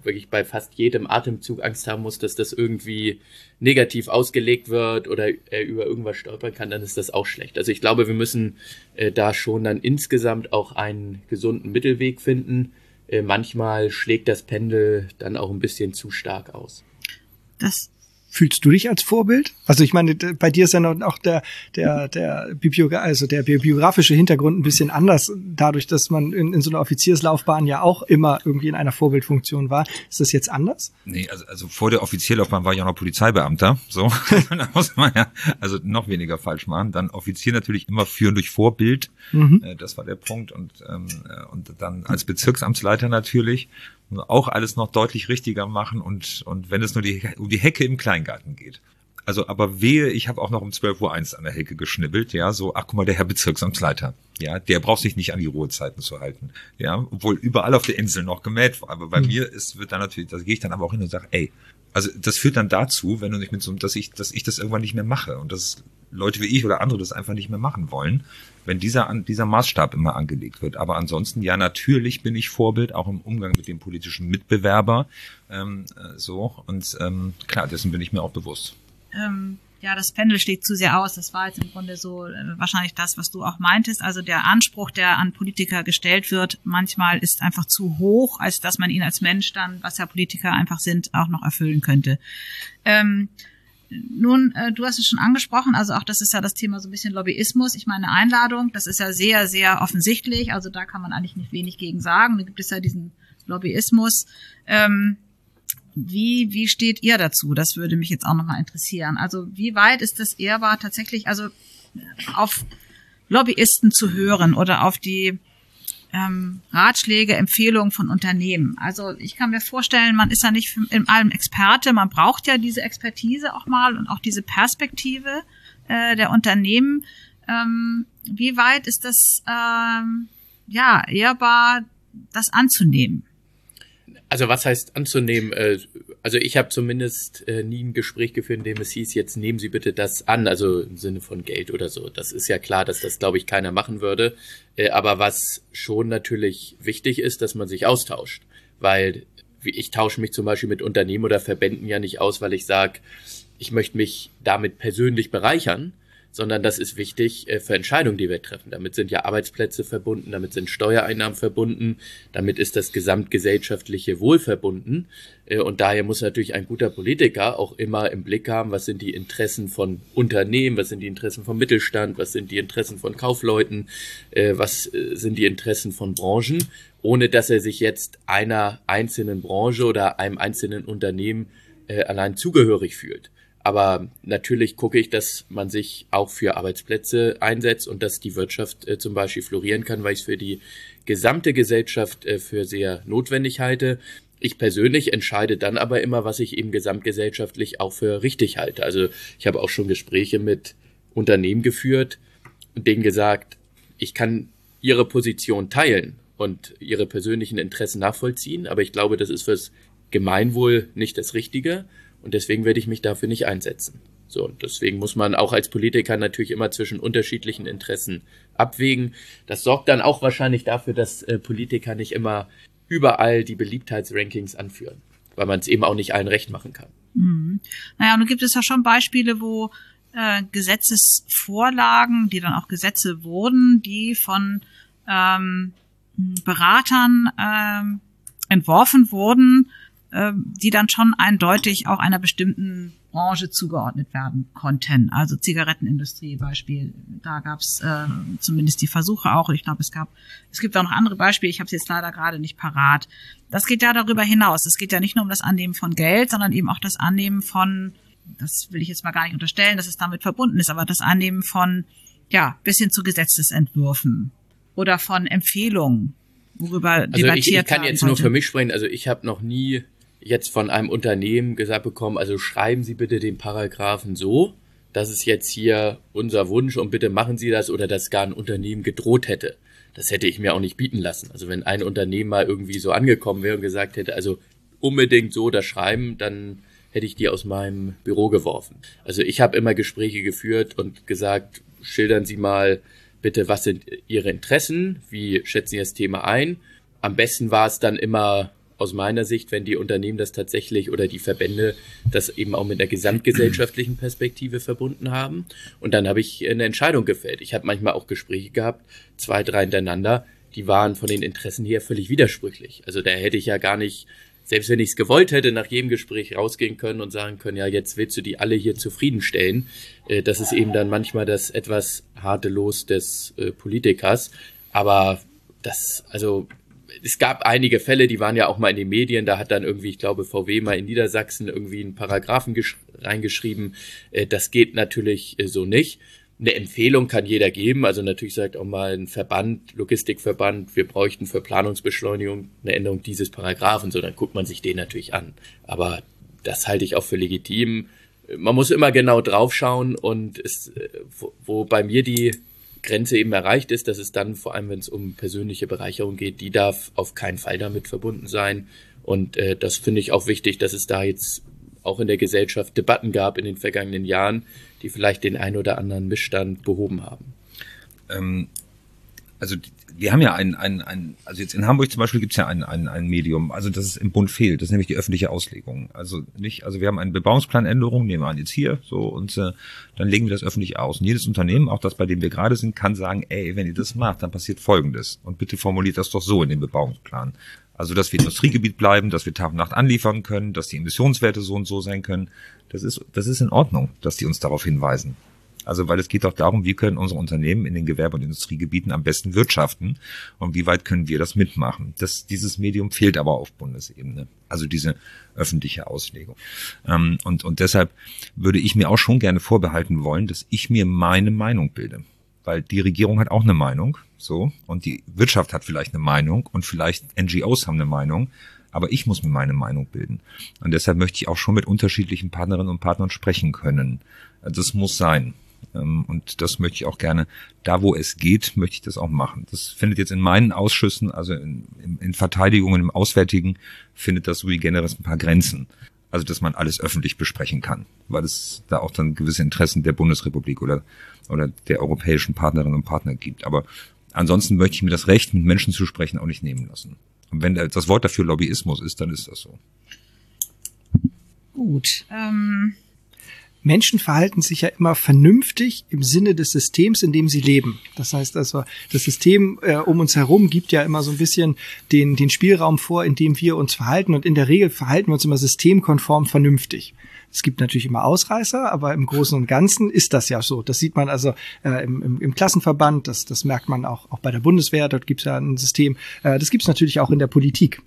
wirklich bei fast jedem Atemzug Angst haben muss, dass das irgendwie negativ ausgelegt wird oder er über irgendwas stolpern kann, dann ist das auch schlecht. Also ich glaube, wir müssen da schon dann insgesamt auch einen gesunden Mittelweg finden. Manchmal schlägt das Pendel dann auch ein bisschen zu stark aus. Fühlst du dich als Vorbild? Also ich meine, bei dir ist ja noch auch der biografische Hintergrund ein bisschen anders, dadurch, dass man in so einer Offizierslaufbahn ja auch immer irgendwie in einer Vorbildfunktion war. Ist das jetzt anders? Nee, also vor der Offizierlaufbahn war ich auch noch Polizeibeamter, so. Da muss man ja also noch weniger falsch machen. Dann Offizier natürlich immer führen durch Vorbild. Das war der Punkt. Und dann als Bezirksamtsleiter natürlich auch alles noch deutlich richtiger machen und wenn es nur um die Hecke im Kleingarten geht. Also, aber wehe, ich habe auch noch um 12:01 Uhr an der Hecke geschnibbelt, ja, so, ach guck mal, der Herr Bezirksamtsleiter, ja, der braucht sich nicht an die Ruhezeiten zu halten, ja, obwohl überall auf der Insel noch gemäht war, aber bei mir wird dann natürlich, da gehe ich dann aber auch hin und sage, ey, also das führt dann dazu, wenn du nicht mit so, dass ich das irgendwann nicht mehr mache und dass Leute wie ich oder andere das einfach nicht mehr machen wollen, wenn dieser Maßstab immer angelegt wird. Aber ansonsten, ja, natürlich bin ich Vorbild, auch im Umgang mit dem politischen Mitbewerber, klar, dessen bin ich mir auch bewusst. Ja, das Pendel schlägt zu sehr aus. Das war jetzt im Grunde so wahrscheinlich das, was du auch meintest. Also der Anspruch, der an Politiker gestellt wird, manchmal ist einfach zu hoch, als dass man ihn als Mensch dann, was ja Politiker einfach sind, auch noch erfüllen könnte. Nun, du hast es schon angesprochen, also auch das ist ja das Thema so ein bisschen Lobbyismus. Ich meine, Einladung, das ist ja sehr, sehr offensichtlich, also da kann man eigentlich nicht wenig gegen sagen. Da gibt es ja diesen Lobbyismus. Wie steht ihr dazu? Das würde mich jetzt auch nochmal interessieren. Also wie weit ist das ehrbar tatsächlich, also auf Lobbyisten zu hören oder auf die Ratschläge, Empfehlungen von Unternehmen? Also ich kann mir vorstellen, man ist ja nicht in allem Experte, man braucht ja diese Expertise auch mal und auch diese Perspektive der Unternehmen. Wie weit ist das ehrbar, das anzunehmen? Also was heißt anzunehmen? Also ich habe zumindest nie ein Gespräch geführt, in dem es hieß, jetzt nehmen Sie bitte das an, also im Sinne von Geld oder so. Das ist ja klar, dass das, glaube ich, keiner machen würde. Aber was schon natürlich wichtig ist, dass man sich austauscht. Weil ich tausche mich zum Beispiel mit Unternehmen oder Verbänden ja nicht aus, weil ich sage, ich möchte mich damit persönlich bereichern, sondern das ist wichtig für Entscheidungen, die wir treffen. Damit sind ja Arbeitsplätze verbunden, damit sind Steuereinnahmen verbunden, damit ist das gesamtgesellschaftliche Wohl verbunden. Und daher muss natürlich ein guter Politiker auch immer im Blick haben, was sind die Interessen von Unternehmen, was sind die Interessen vom Mittelstand, was sind die Interessen von Kaufleuten, was sind die Interessen von Branchen, ohne dass er sich jetzt einer einzelnen Branche oder einem einzelnen Unternehmen allein zugehörig fühlt. Aber natürlich gucke ich, dass man sich auch für Arbeitsplätze einsetzt und dass die Wirtschaft zum Beispiel florieren kann, weil ich es für die gesamte Gesellschaft für sehr notwendig halte. Ich persönlich entscheide dann aber immer, was ich eben gesamtgesellschaftlich auch für richtig halte. Also ich habe auch schon Gespräche mit Unternehmen geführt und denen gesagt, ich kann ihre Position teilen und ihre persönlichen Interessen nachvollziehen, aber ich glaube, das ist fürs Gemeinwohl nicht das Richtige. Und deswegen werde ich mich dafür nicht einsetzen. So, und deswegen muss man auch als Politiker natürlich immer zwischen unterschiedlichen Interessen abwägen. Das sorgt dann auch wahrscheinlich dafür, dass Politiker nicht immer überall die Beliebtheitsrankings anführen, weil man es eben auch nicht allen recht machen kann. Mhm. Naja, nun gibt es ja schon Beispiele, wo Gesetzesvorlagen, die dann auch Gesetze wurden, die von Beratern entworfen wurden, die dann schon eindeutig auch einer bestimmten Branche zugeordnet werden konnten. Also Zigarettenindustrie Beispiel, da gab es zumindest die Versuche auch. Ich glaube, es gibt auch noch andere Beispiele, ich habe es jetzt leider gerade nicht parat. Das geht ja darüber hinaus. Es geht ja nicht nur um das Annehmen von Geld, sondern eben auch das Annehmen von, das will ich jetzt mal gar nicht unterstellen, dass es damit verbunden ist, aber das Annehmen von, ja, bis hin zu Gesetzesentwürfen oder von Empfehlungen, worüber debattiert wird. Also ich kann jetzt nur für mich sprechen, also ich habe noch nie jetzt von einem Unternehmen gesagt bekommen, also schreiben Sie bitte den Paragraphen so, das ist jetzt hier unser Wunsch und bitte machen Sie das, oder dass gar ein Unternehmen gedroht hätte. Das hätte ich mir auch nicht bieten lassen. Also wenn ein Unternehmen mal irgendwie so angekommen wäre und gesagt hätte, also unbedingt so das schreiben, dann hätte ich die aus meinem Büro geworfen. Also ich habe immer Gespräche geführt und gesagt, schildern Sie mal bitte, was sind Ihre Interessen, wie schätzen Sie das Thema ein? Am besten war es dann immer aus meiner Sicht, wenn die Unternehmen das tatsächlich oder die Verbände das eben auch mit einer gesamtgesellschaftlichen Perspektive verbunden haben. Und dann habe ich eine Entscheidung gefällt. Ich habe manchmal auch Gespräche gehabt, 2, 3 hintereinander, die waren von den Interessen her völlig widersprüchlich. Also da hätte ich ja gar nicht, selbst wenn ich es gewollt hätte, nach jedem Gespräch rausgehen können und sagen können, ja, jetzt willst du die alle hier zufriedenstellen. Das ist eben dann manchmal das etwas harte Los des Politikers. Aber es gab einige Fälle, die waren ja auch mal in den Medien, da hat dann irgendwie, ich glaube, VW mal in Niedersachsen irgendwie einen Paragraphen reingeschrieben. Das geht natürlich so nicht. Eine Empfehlung kann jeder geben, also natürlich sagt auch mal ein Verband, Logistikverband, wir bräuchten für Planungsbeschleunigung eine Änderung dieses Paragraphen, so dann guckt man sich den natürlich an. Aber das halte ich auch für legitim. Man muss immer genau draufschauen und wo bei mir die Grenze eben erreicht ist, dass es dann, vor allem wenn es um persönliche Bereicherung geht, die darf auf keinen Fall damit verbunden sein. Und das finde ich auch wichtig, dass es da jetzt auch in der Gesellschaft Debatten gab in den vergangenen Jahren, die vielleicht den ein oder anderen Missstand behoben haben. Also wir haben ja also jetzt in Hamburg zum Beispiel gibt es ja ein Medium, also das es im Bund fehlt, das ist nämlich die öffentliche Auslegung. Also wir haben eine Bebauungsplanänderung, nehmen wir an jetzt hier, so, und dann legen wir das öffentlich aus. Und jedes Unternehmen, auch das, bei dem wir gerade sind, kann sagen, ey, wenn ihr das macht, dann passiert Folgendes. Und bitte formuliert das doch so in den Bebauungsplan. Also, dass wir Industriegebiet bleiben, dass wir Tag und Nacht anliefern können, dass die Emissionswerte so und so sein können. Das ist in Ordnung, dass die uns darauf hinweisen. Also, weil es geht doch darum, wie können unsere Unternehmen in den Gewerbe- und Industriegebieten am besten wirtschaften und wie weit können wir das mitmachen. Dieses Medium fehlt aber auf Bundesebene. Also diese öffentliche Auslegung. Und deshalb würde ich mir auch schon gerne vorbehalten wollen, dass ich mir meine Meinung bilde. Weil die Regierung hat auch eine Meinung, so, und die Wirtschaft hat vielleicht eine Meinung und vielleicht NGOs haben eine Meinung, aber ich muss mir meine Meinung bilden. Und deshalb möchte ich auch schon mit unterschiedlichen Partnerinnen und Partnern sprechen können. Das muss sein. Und das möchte ich auch gerne, da wo es geht, möchte ich das auch machen. Das findet jetzt in meinen Ausschüssen, also in Verteidigung und im Auswärtigen, findet das sui generis ein paar Grenzen. Also, dass man alles öffentlich besprechen kann, weil es da auch dann gewisse Interessen der Bundesrepublik oder der europäischen Partnerinnen und Partner gibt. Aber ansonsten möchte ich mir das Recht, mit Menschen zu sprechen, auch nicht nehmen lassen. Und wenn das Wort dafür Lobbyismus ist, dann ist das so. Gut. Menschen verhalten sich ja immer vernünftig im Sinne des Systems, in dem sie leben. Das heißt also, das System um uns herum gibt ja immer so ein bisschen den Spielraum vor, in dem wir uns verhalten. Und in der Regel verhalten wir uns immer systemkonform vernünftig. Es gibt natürlich immer Ausreißer, aber im Großen und Ganzen ist das ja so. Das sieht man also im Klassenverband, das merkt man auch bei der Bundeswehr, dort gibt es ja ein System. Das gibt es natürlich auch in der Politik.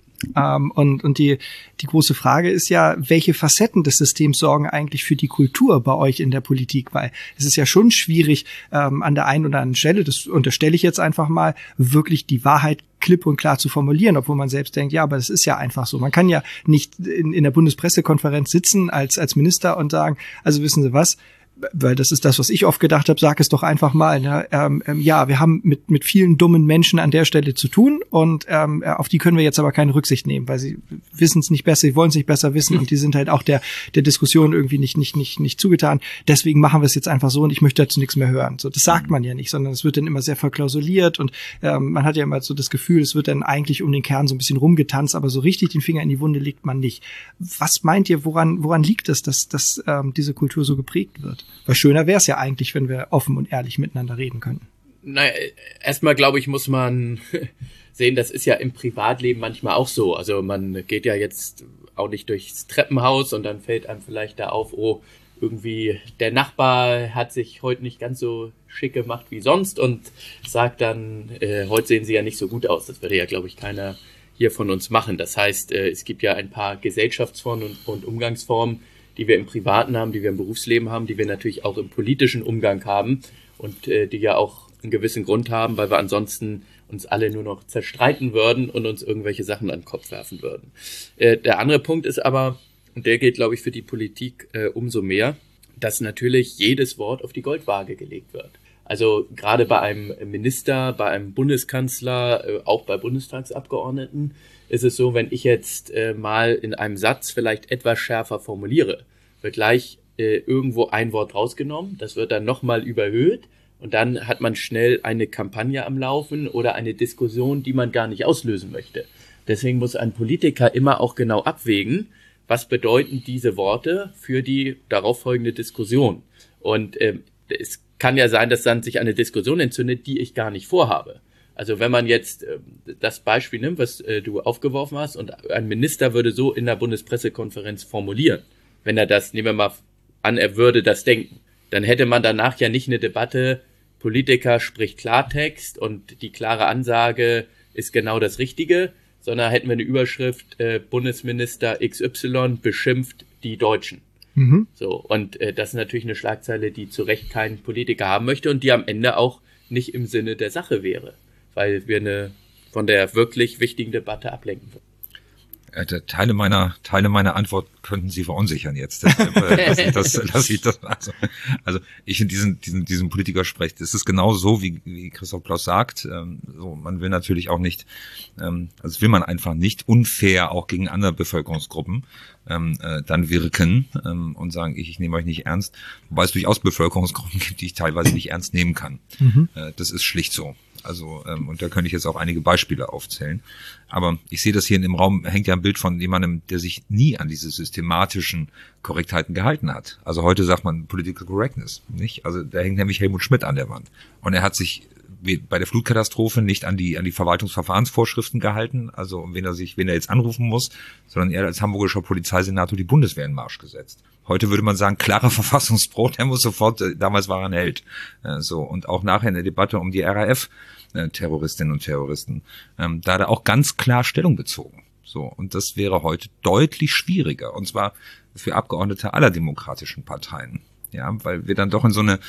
Und die große Frage ist ja, welche Facetten des Systems sorgen eigentlich für die Kultur bei euch in der Politik? Weil es ist ja schon schwierig, an der einen oder anderen Stelle, das unterstelle ich jetzt einfach mal, wirklich die Wahrheit klipp und klar zu formulieren, obwohl man selbst denkt, ja, aber das ist ja einfach so. Man kann ja nicht in der Bundespressekonferenz sitzen als Minister und sagen, also wissen Sie was, weil das ist das, was ich oft gedacht habe, sag es doch einfach mal. Ne? Ja, wir haben mit vielen dummen Menschen an der Stelle zu tun und auf die können wir jetzt aber keine Rücksicht nehmen, weil sie wissen es nicht besser, sie wollen es nicht besser wissen und die sind halt auch der Diskussion irgendwie nicht zugetan. Deswegen machen wir es jetzt einfach so und ich möchte dazu nichts mehr hören. So, das sagt man ja nicht, sondern es wird dann immer sehr verklausuliert und man hat ja immer so das Gefühl, es wird dann eigentlich um den Kern so ein bisschen rumgetanzt, aber so richtig den Finger in die Wunde legt man nicht. Was meint ihr, woran liegt es, dass diese Kultur so geprägt wird? Weil schöner wäre es ja eigentlich, wenn wir offen und ehrlich miteinander reden könnten. Naja, erstmal glaube ich, muss man sehen, das ist ja im Privatleben manchmal auch so. Also man geht ja jetzt auch nicht durchs Treppenhaus und dann fällt einem vielleicht da auf, oh, irgendwie der Nachbar hat sich heute nicht ganz so schick gemacht wie sonst und sagt dann, heute sehen sie ja nicht so gut aus. Das würde ja, glaube ich, keiner hier von uns machen. Das heißt, es gibt ja ein paar Gesellschaftsformen und Umgangsformen, die wir im Privaten haben, die wir im Berufsleben haben, die wir natürlich auch im politischen Umgang haben und die ja auch einen gewissen Grund haben, weil wir ansonsten uns alle nur noch zerstreiten würden und uns irgendwelche Sachen an den Kopf werfen würden. Der andere Punkt ist aber, und der geht, glaube ich, für die Politik umso mehr, dass natürlich jedes Wort auf die Goldwaage gelegt wird. Also gerade bei einem Minister, bei einem Bundeskanzler, auch bei Bundestagsabgeordneten ist es so, wenn ich jetzt mal in einem Satz vielleicht etwas schärfer formuliere, wird gleich irgendwo ein Wort rausgenommen, das wird dann nochmal überhöht und dann hat man schnell eine Kampagne am Laufen oder eine Diskussion, die man gar nicht auslösen möchte. Deswegen muss ein Politiker immer auch genau abwägen, was bedeuten diese Worte für die darauffolgende Diskussion. Und es kann ja sein, dass dann sich eine Diskussion entzündet, die ich gar nicht vorhabe. Also wenn man jetzt das Beispiel nimmt, was du aufgeworfen hast, und ein Minister würde so in der Bundespressekonferenz formulieren, wenn er das, nehmen wir mal an, er würde das denken, dann hätte man danach ja nicht eine Debatte, Politiker spricht Klartext und die klare Ansage ist genau das Richtige, sondern hätten wir eine Überschrift, Bundesminister XY beschimpft die Deutschen. So, und das ist natürlich eine Schlagzeile, die zu Recht kein Politiker haben möchte und die am Ende auch nicht im Sinne der Sache wäre, weil wir von der wirklich wichtigen Debatte ablenken würden. Teile meiner Antwort könnten Sie verunsichern jetzt. Deshalb lasse ich das. Also ich finde diesen Politikersprech, das ist genau so, wie Christoph Ploss sagt. So, man will natürlich auch nicht, also will man einfach nicht unfair auch gegen andere Bevölkerungsgruppen dann wirken und sagen, ich nehme euch nicht ernst, wobei es durchaus Bevölkerungsgruppen gibt, die ich teilweise nicht ernst nehmen kann. Das ist schlicht so. Also, und da könnte ich jetzt auch einige Beispiele aufzählen. Aber ich sehe das hier in dem Raum, hängt ja ein Bild von jemandem, der sich nie an diese systematischen Korrektheiten gehalten hat. Also heute sagt man Political Correctness, nicht? Also da hängt nämlich Helmut Schmidt an der Wand. Und er hat sich bei der Flutkatastrophe nicht an die Verwaltungsverfahrensvorschriften gehalten, also wen er jetzt anrufen muss, sondern er als hamburgischer Polizeisenator die Bundeswehr in Marsch gesetzt. Heute würde man sagen, klarer Verfassungsbruch, der muss sofort, damals war er ein Held. So, und auch nachher in der Debatte um die RAF, Terroristinnen und Terroristen, da hat er auch ganz klar Stellung bezogen. So, und das wäre heute deutlich schwieriger, und zwar für Abgeordnete aller demokratischen Parteien. Ja, weil wir dann doch in so eine,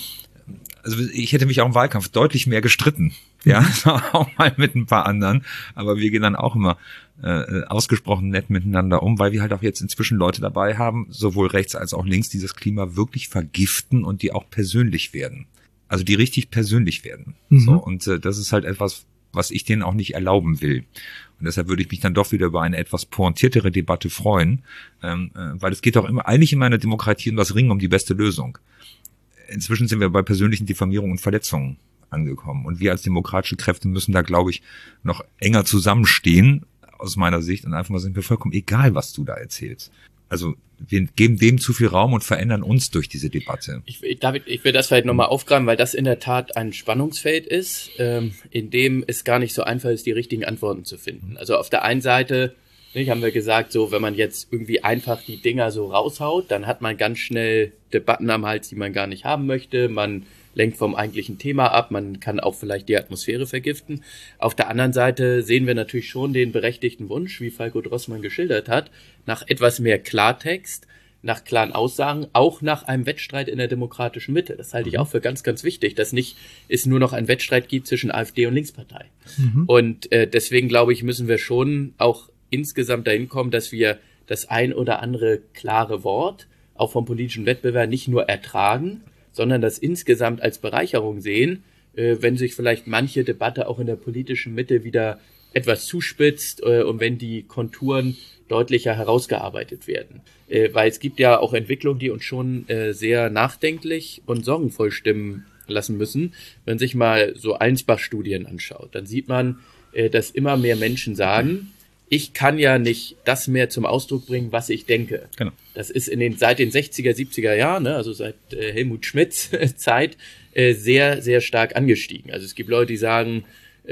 also ich hätte mich auch im Wahlkampf deutlich mehr gestritten, ja, auch mal mit ein paar anderen, aber wir gehen dann auch immer ausgesprochen nett miteinander um, weil wir halt auch jetzt inzwischen Leute dabei haben, sowohl rechts als auch links, die das Klima wirklich vergiften und die auch persönlich werden. Also die richtig persönlich werden. So, und das ist halt etwas, was ich denen auch nicht erlauben will. Und deshalb würde ich mich dann doch wieder über eine etwas pointiertere Debatte freuen, weil es geht doch eigentlich in einer Demokratie um das Ringen um die beste Lösung. Inzwischen sind wir bei persönlichen Diffamierungen und Verletzungen angekommen. Und wir als demokratische Kräfte müssen da, glaube ich, noch enger zusammenstehen, aus meiner Sicht, und einfach mal sind wir vollkommen egal, was du da erzählst. Also wir geben dem zu viel Raum und verändern uns durch diese Debatte. David, ich will das vielleicht nochmal aufgreifen, weil das in der Tat ein Spannungsfeld ist, in dem es gar nicht so einfach ist, die richtigen Antworten zu finden. Also auf der einen Seite, haben wir gesagt, so wenn man jetzt irgendwie einfach die Dinger so raushaut, dann hat man ganz schnell Debatten am Hals, die man gar nicht haben möchte. Man lenkt vom eigentlichen Thema ab, man kann auch vielleicht die Atmosphäre vergiften. Auf der anderen Seite sehen wir natürlich schon den berechtigten Wunsch, wie Falko Drossmann geschildert hat, nach etwas mehr Klartext, nach klaren Aussagen, auch nach einem Wettstreit in der demokratischen Mitte. Das halte ich auch für ganz, ganz wichtig, dass nicht es nur noch einen Wettstreit gibt zwischen AfD und Linkspartei. Und deswegen glaube ich, müssen wir schon auch insgesamt dahin kommen, dass wir das ein oder andere klare Wort auch vom politischen Wettbewerb nicht nur ertragen, sondern das insgesamt als Bereicherung sehen, wenn sich vielleicht manche Debatte auch in der politischen Mitte wieder etwas zuspitzt und wenn die Konturen deutlicher herausgearbeitet werden. Weil es gibt ja auch Entwicklungen, die uns schon sehr nachdenklich und sorgenvoll stimmen lassen müssen. Wenn man sich mal so Allensbach-Studien anschaut, dann sieht man, dass immer mehr Menschen sagen, ich kann ja nicht das mehr zum Ausdruck bringen, was ich denke. Genau. Das ist seit den 60er, 70er Jahren, also seit Helmut Schmidts Zeit, sehr, sehr stark angestiegen. Also es gibt Leute, die sagen,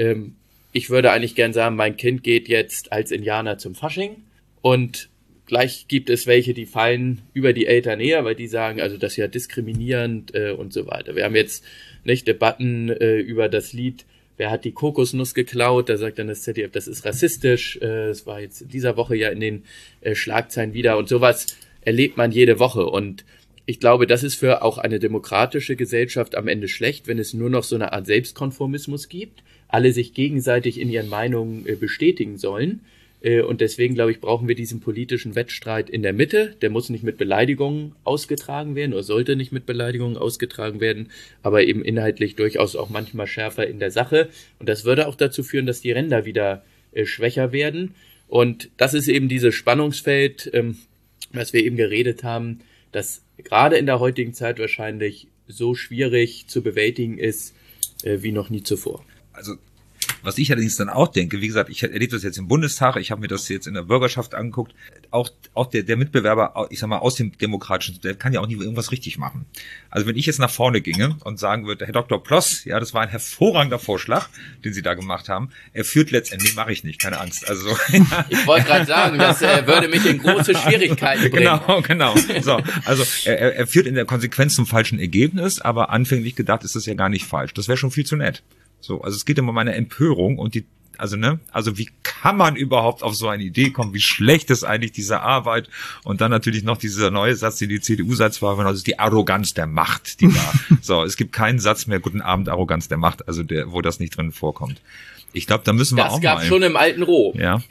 ich würde eigentlich gern sagen, mein Kind geht jetzt als Indianer zum Fasching, und gleich gibt es welche, die fallen über die Eltern her, weil die sagen, also das ist ja diskriminierend und so weiter. Wir haben jetzt nicht Debatten über das Lied, wer hat die Kokosnuss geklaut? Da sagt dann das ZDF, das ist rassistisch. Das war jetzt in dieser Woche ja in den Schlagzeilen wieder. Und sowas erlebt man jede Woche. Und ich glaube, das ist für auch eine demokratische Gesellschaft am Ende schlecht, wenn es nur noch so eine Art Selbstkonformismus gibt. Alle sich gegenseitig in ihren Meinungen bestätigen sollen. Und deswegen, glaube ich, brauchen wir diesen politischen Wettstreit in der Mitte. Der muss nicht mit Beleidigungen ausgetragen werden oder sollte nicht mit Beleidigungen ausgetragen werden, aber eben inhaltlich durchaus auch manchmal schärfer in der Sache. Und das würde auch dazu führen, dass die Ränder wieder schwächer werden. Und das ist eben dieses Spannungsfeld, was wir eben geredet haben, das gerade in der heutigen Zeit wahrscheinlich so schwierig zu bewältigen ist wie noch nie zuvor. Also Was ich allerdings dann auch denke, wie gesagt, ich erlebe das jetzt im Bundestag, ich habe mir das jetzt in der Bürgerschaft angeguckt, auch der Mitbewerber, ich sag mal, aus dem Demokratischen, der kann ja auch nie irgendwas richtig machen. Also wenn ich jetzt nach vorne ginge und sagen würde, Herr Dr. Ploss, ja, das war ein hervorragender Vorschlag, den Sie da gemacht haben, er führt letztendlich, mache ich nicht, keine Angst. Also ich wollte gerade sagen, das würde mich in große Schwierigkeiten bringen. Genau. So, also er führt in der Konsequenz zum falschen Ergebnis, aber anfänglich gedacht ist das ja gar nicht falsch. Das wäre schon viel zu nett. So, also es geht immer um eine Empörung und also wie kann man überhaupt auf so eine Idee kommen, wie schlecht ist eigentlich diese Arbeit und dann natürlich noch dieser neue Satz, den die CDU seit 2 Jahren, also ist die Arroganz der Macht, die da. So, es gibt keinen Satz mehr, guten Abend, Arroganz der Macht, also wo das nicht drin vorkommt. Ich glaube, da müssen wir auch mal. Das gab schon im alten Rom. Ja,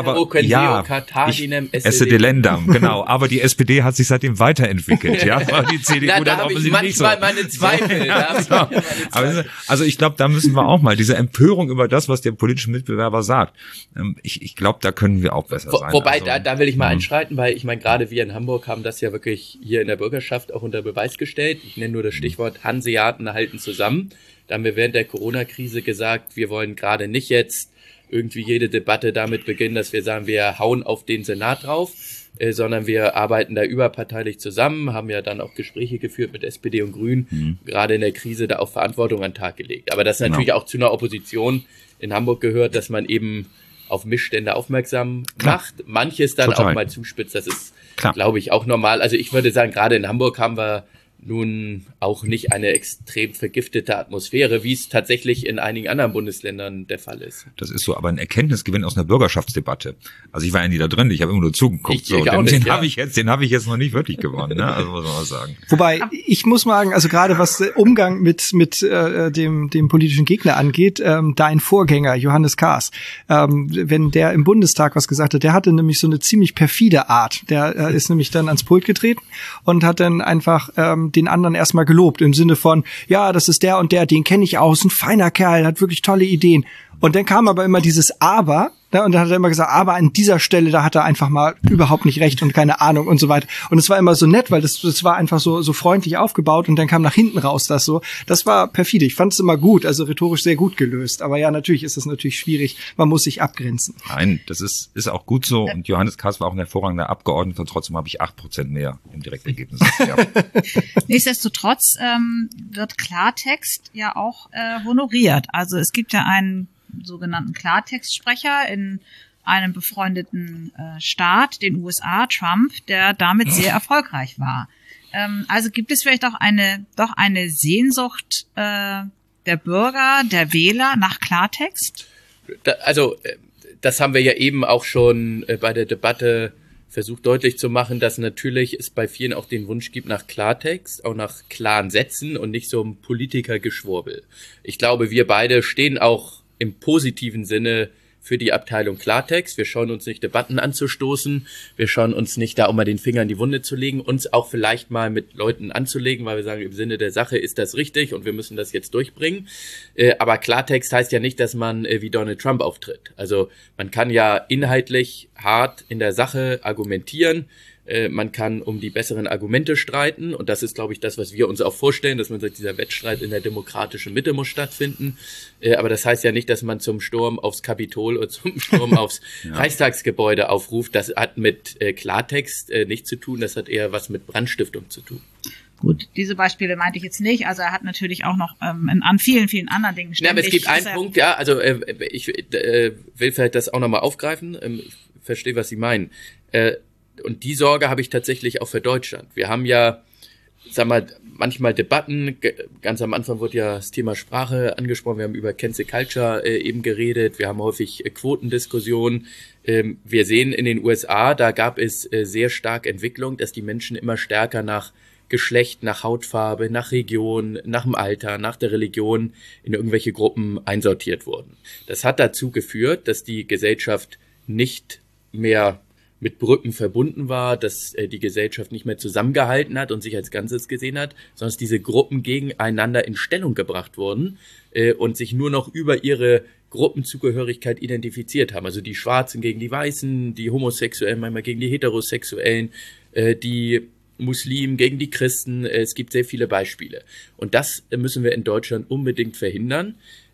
Esse delendam, genau. Aber die SPD hat sich seitdem weiterentwickelt, ja. Die CDU da habe ich manchmal meine Zweifel. Also ich glaube, da müssen wir auch mal diese Empörung über das, was der politische Mitbewerber sagt. Ich glaube, da können wir auch besser sein. Wobei, da will ich mal einschreiten, weil ich meine, gerade wir in Hamburg haben das ja wirklich hier in der Bürgerschaft auch unter Beweis gestellt. Ich nenne nur das Stichwort Hanseaten halten zusammen. Da haben wir während der Corona-Krise gesagt, wir wollen gerade nicht jetzt irgendwie jede Debatte damit beginnen, dass wir sagen, wir hauen auf den Senat drauf, sondern wir arbeiten da überparteilich zusammen, haben ja dann auch Gespräche geführt mit SPD und Grünen, gerade in der Krise da auch Verantwortung an den Tag gelegt. Aber das natürlich auch zu einer Opposition in Hamburg gehört, dass man eben auf Missstände aufmerksam macht, manches dann auch mal zuspitzt, das ist, glaube ich, auch normal. Also ich würde sagen, gerade in Hamburg haben wir nun auch nicht eine extrem vergiftete Atmosphäre, wie es tatsächlich in einigen anderen Bundesländern der Fall ist. Das ist so, aber ein Erkenntnisgewinn aus einer Bürgerschaftsdebatte. Also ich war ja nie da drin, ich habe immer nur zugeguckt. Den habe ich jetzt noch nicht wirklich gewonnen, ne? Also muss man mal sagen. Wobei, ich muss sagen, also gerade was Umgang mit dem politischen Gegner angeht, dein Vorgänger, Johannes Kahrs, wenn der im Bundestag was gesagt hat, der hatte nämlich so eine ziemlich perfide Art. Der ist nämlich dann ans Pult getreten und hat dann einfach den anderen erstmal gelobt im Sinne von, ja, das ist der und der, den kenne ich aus, ein feiner Kerl, hat wirklich tolle Ideen. Und dann kam aber immer dieses Aber, ne, und dann hat er immer gesagt, aber an dieser Stelle, da hat er einfach mal überhaupt nicht recht und keine Ahnung und so weiter. Und es war immer so nett, weil das war einfach so freundlich aufgebaut und dann kam nach hinten raus das so. Das war perfide. Ich fand es immer gut, also rhetorisch sehr gut gelöst. Aber ja, natürlich ist es natürlich schwierig. Man muss sich abgrenzen. Nein, das ist auch gut so. Und Johannes Kahrs war auch ein hervorragender Abgeordneter. Trotzdem habe ich 8% mehr im Direktergebnis. Ja. Nichtsdestotrotz wird Klartext ja auch honoriert. Also es gibt ja einen sogenannten Klartextsprecher in einem befreundeten Staat, den USA, Trump, der damit sehr erfolgreich war. Also gibt es vielleicht auch eine Sehnsucht der Bürger, der Wähler nach Klartext? Das haben wir ja eben auch schon bei der Debatte versucht deutlich zu machen, dass natürlich es bei vielen auch den Wunsch gibt nach Klartext, auch nach klaren Sätzen und nicht so einem Politikergeschwurbel. Ich glaube, wir beide stehen auch im positiven Sinne für die Abteilung Klartext. Wir schauen uns nicht Debatten anzustoßen. Wir schauen uns nicht da, um mal den Finger in die Wunde zu legen, uns auch vielleicht mal mit Leuten anzulegen, weil wir sagen, im Sinne der Sache ist das richtig und wir müssen das jetzt durchbringen. Aber Klartext heißt ja nicht, dass man wie Donald Trump auftritt. Also man kann ja inhaltlich hart in der Sache argumentieren. Man kann um die besseren Argumente streiten und das ist, glaube ich, das, was wir uns auch vorstellen, dass man sagt, dieser Wettstreit in der demokratischen Mitte muss stattfinden. Aber das heißt ja nicht, dass man zum Sturm aufs Kapitol oder zum Sturm aufs Reichstagsgebäude aufruft. Das hat mit Klartext nichts zu tun, das hat eher was mit Brandstiftung zu tun. Gut, diese Beispiele meinte ich jetzt nicht. Also er hat natürlich auch noch an vielen, vielen anderen Dingen ständig... Ja, aber es gibt einen Punkt, ja, also ich will vielleicht das auch nochmal aufgreifen. Ich verstehe, was Sie meinen. Und die Sorge habe ich tatsächlich auch für Deutschland. Wir haben ja, sag mal, manchmal Debatten. Ganz am Anfang wurde ja das Thema Sprache angesprochen. Wir haben über Cancel Culture eben geredet. Wir haben häufig Quotendiskussionen. Wir sehen in den USA, da gab es sehr stark Entwicklung, dass die Menschen immer stärker nach Geschlecht, nach Hautfarbe, nach Region, nach dem Alter, nach der Religion in irgendwelche Gruppen einsortiert wurden. Das hat dazu geführt, dass die Gesellschaft nicht mehr mit Brücken verbunden war, dass die Gesellschaft nicht mehr zusammengehalten hat und sich als Ganzes gesehen hat, sondern dass diese Gruppen gegeneinander in Stellung gebracht wurden und sich nur noch über ihre Gruppenzugehörigkeit identifiziert haben. Also die Schwarzen gegen die Weißen, die Homosexuellen manchmal gegen die Heterosexuellen, die Muslimen gegen die Christen. Es gibt sehr viele Beispiele. Und das müssen wir in Deutschland unbedingt verhindern.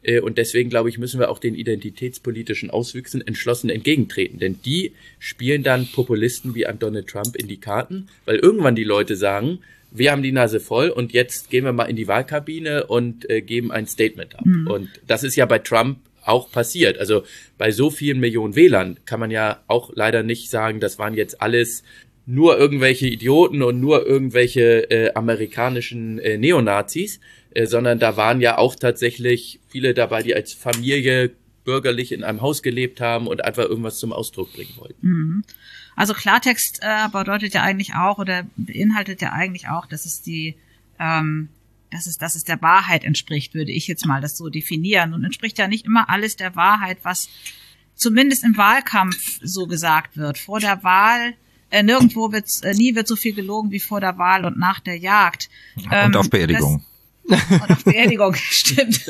Und deswegen, glaube ich, müssen wir auch den identitätspolitischen Auswüchsen entschlossen entgegentreten. Denn die spielen dann Populisten wie einem Donald Trump in die Karten, weil irgendwann die Leute sagen, wir haben die Nase voll und jetzt gehen wir mal in die Wahlkabine und geben ein Statement ab. Und das ist ja bei Trump auch passiert. Also bei so vielen Millionen Wählern kann man ja auch leider nicht sagen, das waren jetzt alles nur irgendwelche Idioten und nur irgendwelche amerikanischen Neonazis, sondern da waren ja auch tatsächlich viele dabei, die als Familie bürgerlich in einem Haus gelebt haben und einfach irgendwas zum Ausdruck bringen wollten. Also Klartext bedeutet ja eigentlich auch oder beinhaltet ja eigentlich auch, dass es dass es der Wahrheit entspricht, würde ich jetzt mal das so definieren. Und entspricht ja nicht immer alles der Wahrheit, was zumindest im Wahlkampf so gesagt wird. Vor der Wahl nie wird so viel gelogen wie vor der Wahl und nach der Jagd. Und auf Beerdigung. Und auf Beerdigung, stimmt.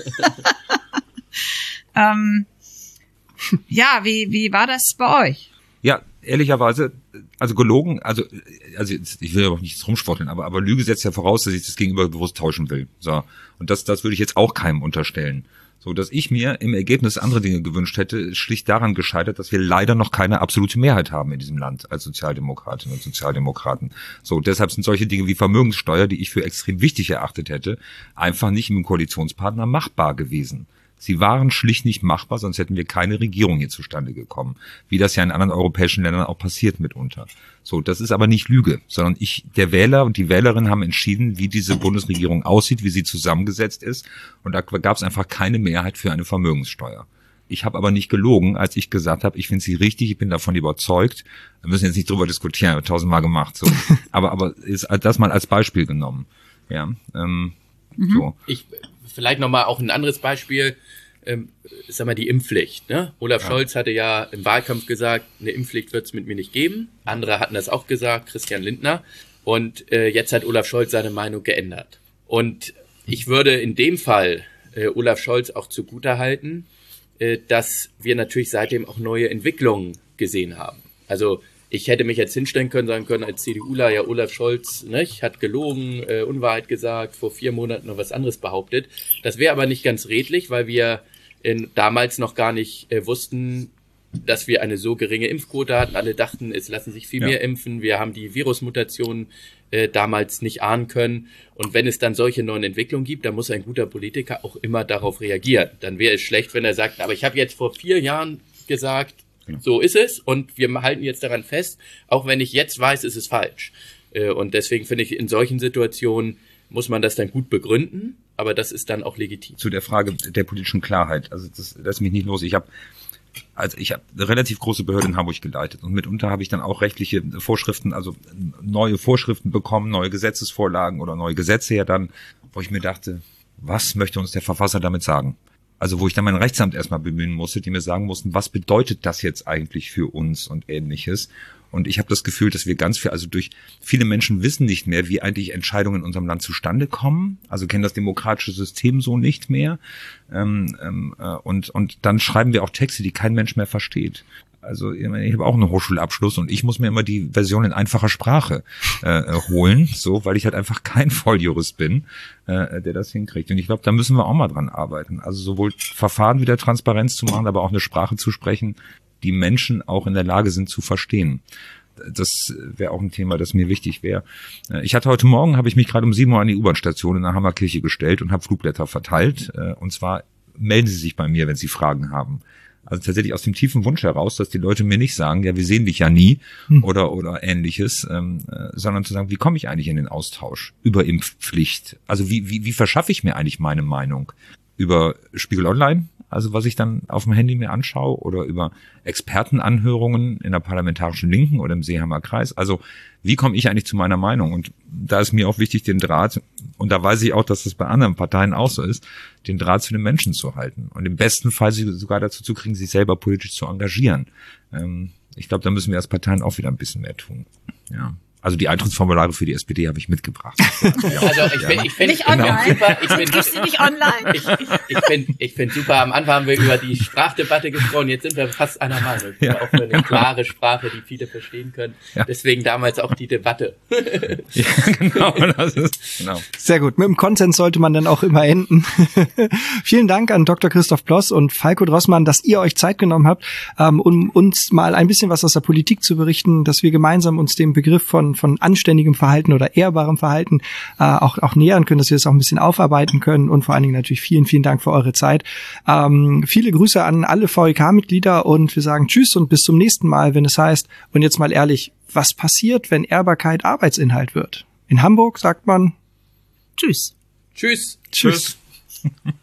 Ja, wie war das bei euch? Ja, ehrlicherweise, also gelogen, also ich will ja auch nichts rumsporteln, aber Lüge setzt ja voraus, dass ich das Gegenüber bewusst täuschen will. So. Und das würde ich jetzt auch keinem unterstellen. So, dass ich mir im Ergebnis andere Dinge gewünscht hätte, ist schlicht daran gescheitert, dass wir leider noch keine absolute Mehrheit haben in diesem Land als Sozialdemokratinnen und Sozialdemokraten. So, deshalb sind solche Dinge wie Vermögenssteuer, die ich für extrem wichtig erachtet hätte, einfach nicht im Koalitionspartner machbar gewesen. Sie waren schlicht nicht machbar, sonst hätten wir keine Regierung hier zustande gekommen. Wie das ja in anderen europäischen Ländern auch passiert mitunter. So, das ist aber nicht Lüge, sondern der Wähler und die Wählerin haben entschieden, wie diese Bundesregierung aussieht, wie sie zusammengesetzt ist. Und da gab es einfach keine Mehrheit für eine Vermögenssteuer. Ich habe aber nicht gelogen, als ich gesagt habe, ich finde sie richtig, ich bin davon überzeugt. Wir müssen jetzt nicht drüber diskutieren, 1000-mal gemacht. So. aber ist das mal als Beispiel genommen. Ja, so. Vielleicht nochmal auch ein anderes Beispiel, die Impfpflicht. Ne? Olaf Scholz hatte ja im Wahlkampf gesagt, eine Impfpflicht wird es mit mir nicht geben. Andere hatten das auch gesagt, Christian Lindner. Und jetzt hat Olaf Scholz seine Meinung geändert. Und ich würde in dem Fall Olaf Scholz auch zugutehalten, dass wir natürlich seitdem auch neue Entwicklungen gesehen haben. Also ich hätte mich jetzt hinstellen können, sagen können als CDUler, ja, Olaf Scholz hat gelogen, Unwahrheit gesagt, vor 4 Monaten noch was anderes behauptet. Das wäre aber nicht ganz redlich, weil wir damals noch gar nicht wussten, dass wir eine so geringe Impfquote hatten. Alle dachten, es lassen sich viel mehr impfen. Wir haben die Virusmutationen damals nicht ahnen können. Und wenn es dann solche neuen Entwicklungen gibt, dann muss ein guter Politiker auch immer darauf reagieren. Dann wäre es schlecht, wenn er sagt, aber ich habe jetzt vor 4 Jahren gesagt, so ist es und wir halten jetzt daran fest, auch wenn ich jetzt weiß, ist es falsch. Und deswegen finde ich, in solchen Situationen muss man das dann gut begründen, aber das ist dann auch legitim. Zu der Frage der politischen Klarheit, also das lässt mich nicht los. Ich habe eine relativ große Behörde in Hamburg geleitet und mitunter habe ich dann auch rechtliche Vorschriften, also neue Vorschriften bekommen, neue Gesetzesvorlagen oder neue Gesetze ja dann, wo ich mir dachte, was möchte uns der Verfasser damit sagen? Also wo ich dann mein Rechtsamt erstmal bemühen musste, die mir sagen mussten, was bedeutet das jetzt eigentlich für uns und Ähnliches. Und ich habe das Gefühl, dass wir viele Menschen wissen nicht mehr, wie eigentlich Entscheidungen in unserem Land zustande kommen, also kennen das demokratische System so nicht mehr. Und dann schreiben wir auch Texte, die kein Mensch mehr versteht. Also ich habe auch einen Hochschulabschluss und ich muss mir immer die Version in einfacher Sprache holen, so, weil ich halt einfach kein Volljurist bin, der das hinkriegt. Und ich glaube, da müssen wir auch mal dran arbeiten. Also sowohl Verfahren wieder Transparenz zu machen, aber auch eine Sprache zu sprechen, die Menschen auch in der Lage sind zu verstehen. Das wäre auch ein Thema, das mir wichtig wäre. Heute Morgen habe ich mich gerade um 7 Uhr an die U-Bahn-Station in der Hammerkirche gestellt und habe Flugblätter verteilt. Und zwar melden Sie sich bei mir, wenn Sie Fragen haben. Also tatsächlich aus dem tiefen Wunsch heraus, dass die Leute mir nicht sagen, ja, wir sehen dich ja nie oder Ähnliches, sondern zu sagen, wie komme ich eigentlich in den Austausch über Impfpflicht? Also wie verschaffe ich mir eigentlich meine Meinung? Über Spiegel Online, also was ich dann auf dem Handy mir anschaue, oder über Expertenanhörungen in der parlamentarischen Linken oder im Seehamer Kreis. Also wie komme ich eigentlich zu meiner Meinung? Und da ist mir auch wichtig, den Draht, und da weiß ich auch, dass das bei anderen Parteien auch so ist, den Draht zu den Menschen zu halten. Und im besten Fall sie sogar dazu zu kriegen, sich selber politisch zu engagieren. Ich glaube, da müssen wir als Parteien auch wieder ein bisschen mehr tun. Ja. Also die Eintrittsformulare für die SPD habe ich mitgebracht. Also ich finde nicht online. Super. Gibt's die nicht online? Ich finde super. Am Anfang haben wir über die Sprachdebatte gesprochen. Jetzt sind wir fast einer Meinung. Ja. Auch für eine klare Sprache, die viele verstehen können. Ja. Deswegen damals auch die Debatte. Ja, genau. Sehr gut. Mit dem Konsens sollte man dann auch immer enden. Vielen Dank an Dr. Christoph Ploss und Falko Drossmann, dass ihr euch Zeit genommen habt, um uns mal ein bisschen was aus der Politik zu berichten, dass wir gemeinsam uns dem Begriff von anständigem Verhalten oder ehrbarem Verhalten auch nähern können, dass wir das auch ein bisschen aufarbeiten können und vor allen Dingen natürlich vielen, vielen Dank für eure Zeit. Viele Grüße an alle VEK-Mitglieder und wir sagen Tschüss und bis zum nächsten Mal, wenn es heißt, und jetzt mal ehrlich, was passiert, wenn Ehrbarkeit Arbeitsinhalt wird? In Hamburg sagt man Tschüss. Tschüss. Tschüss.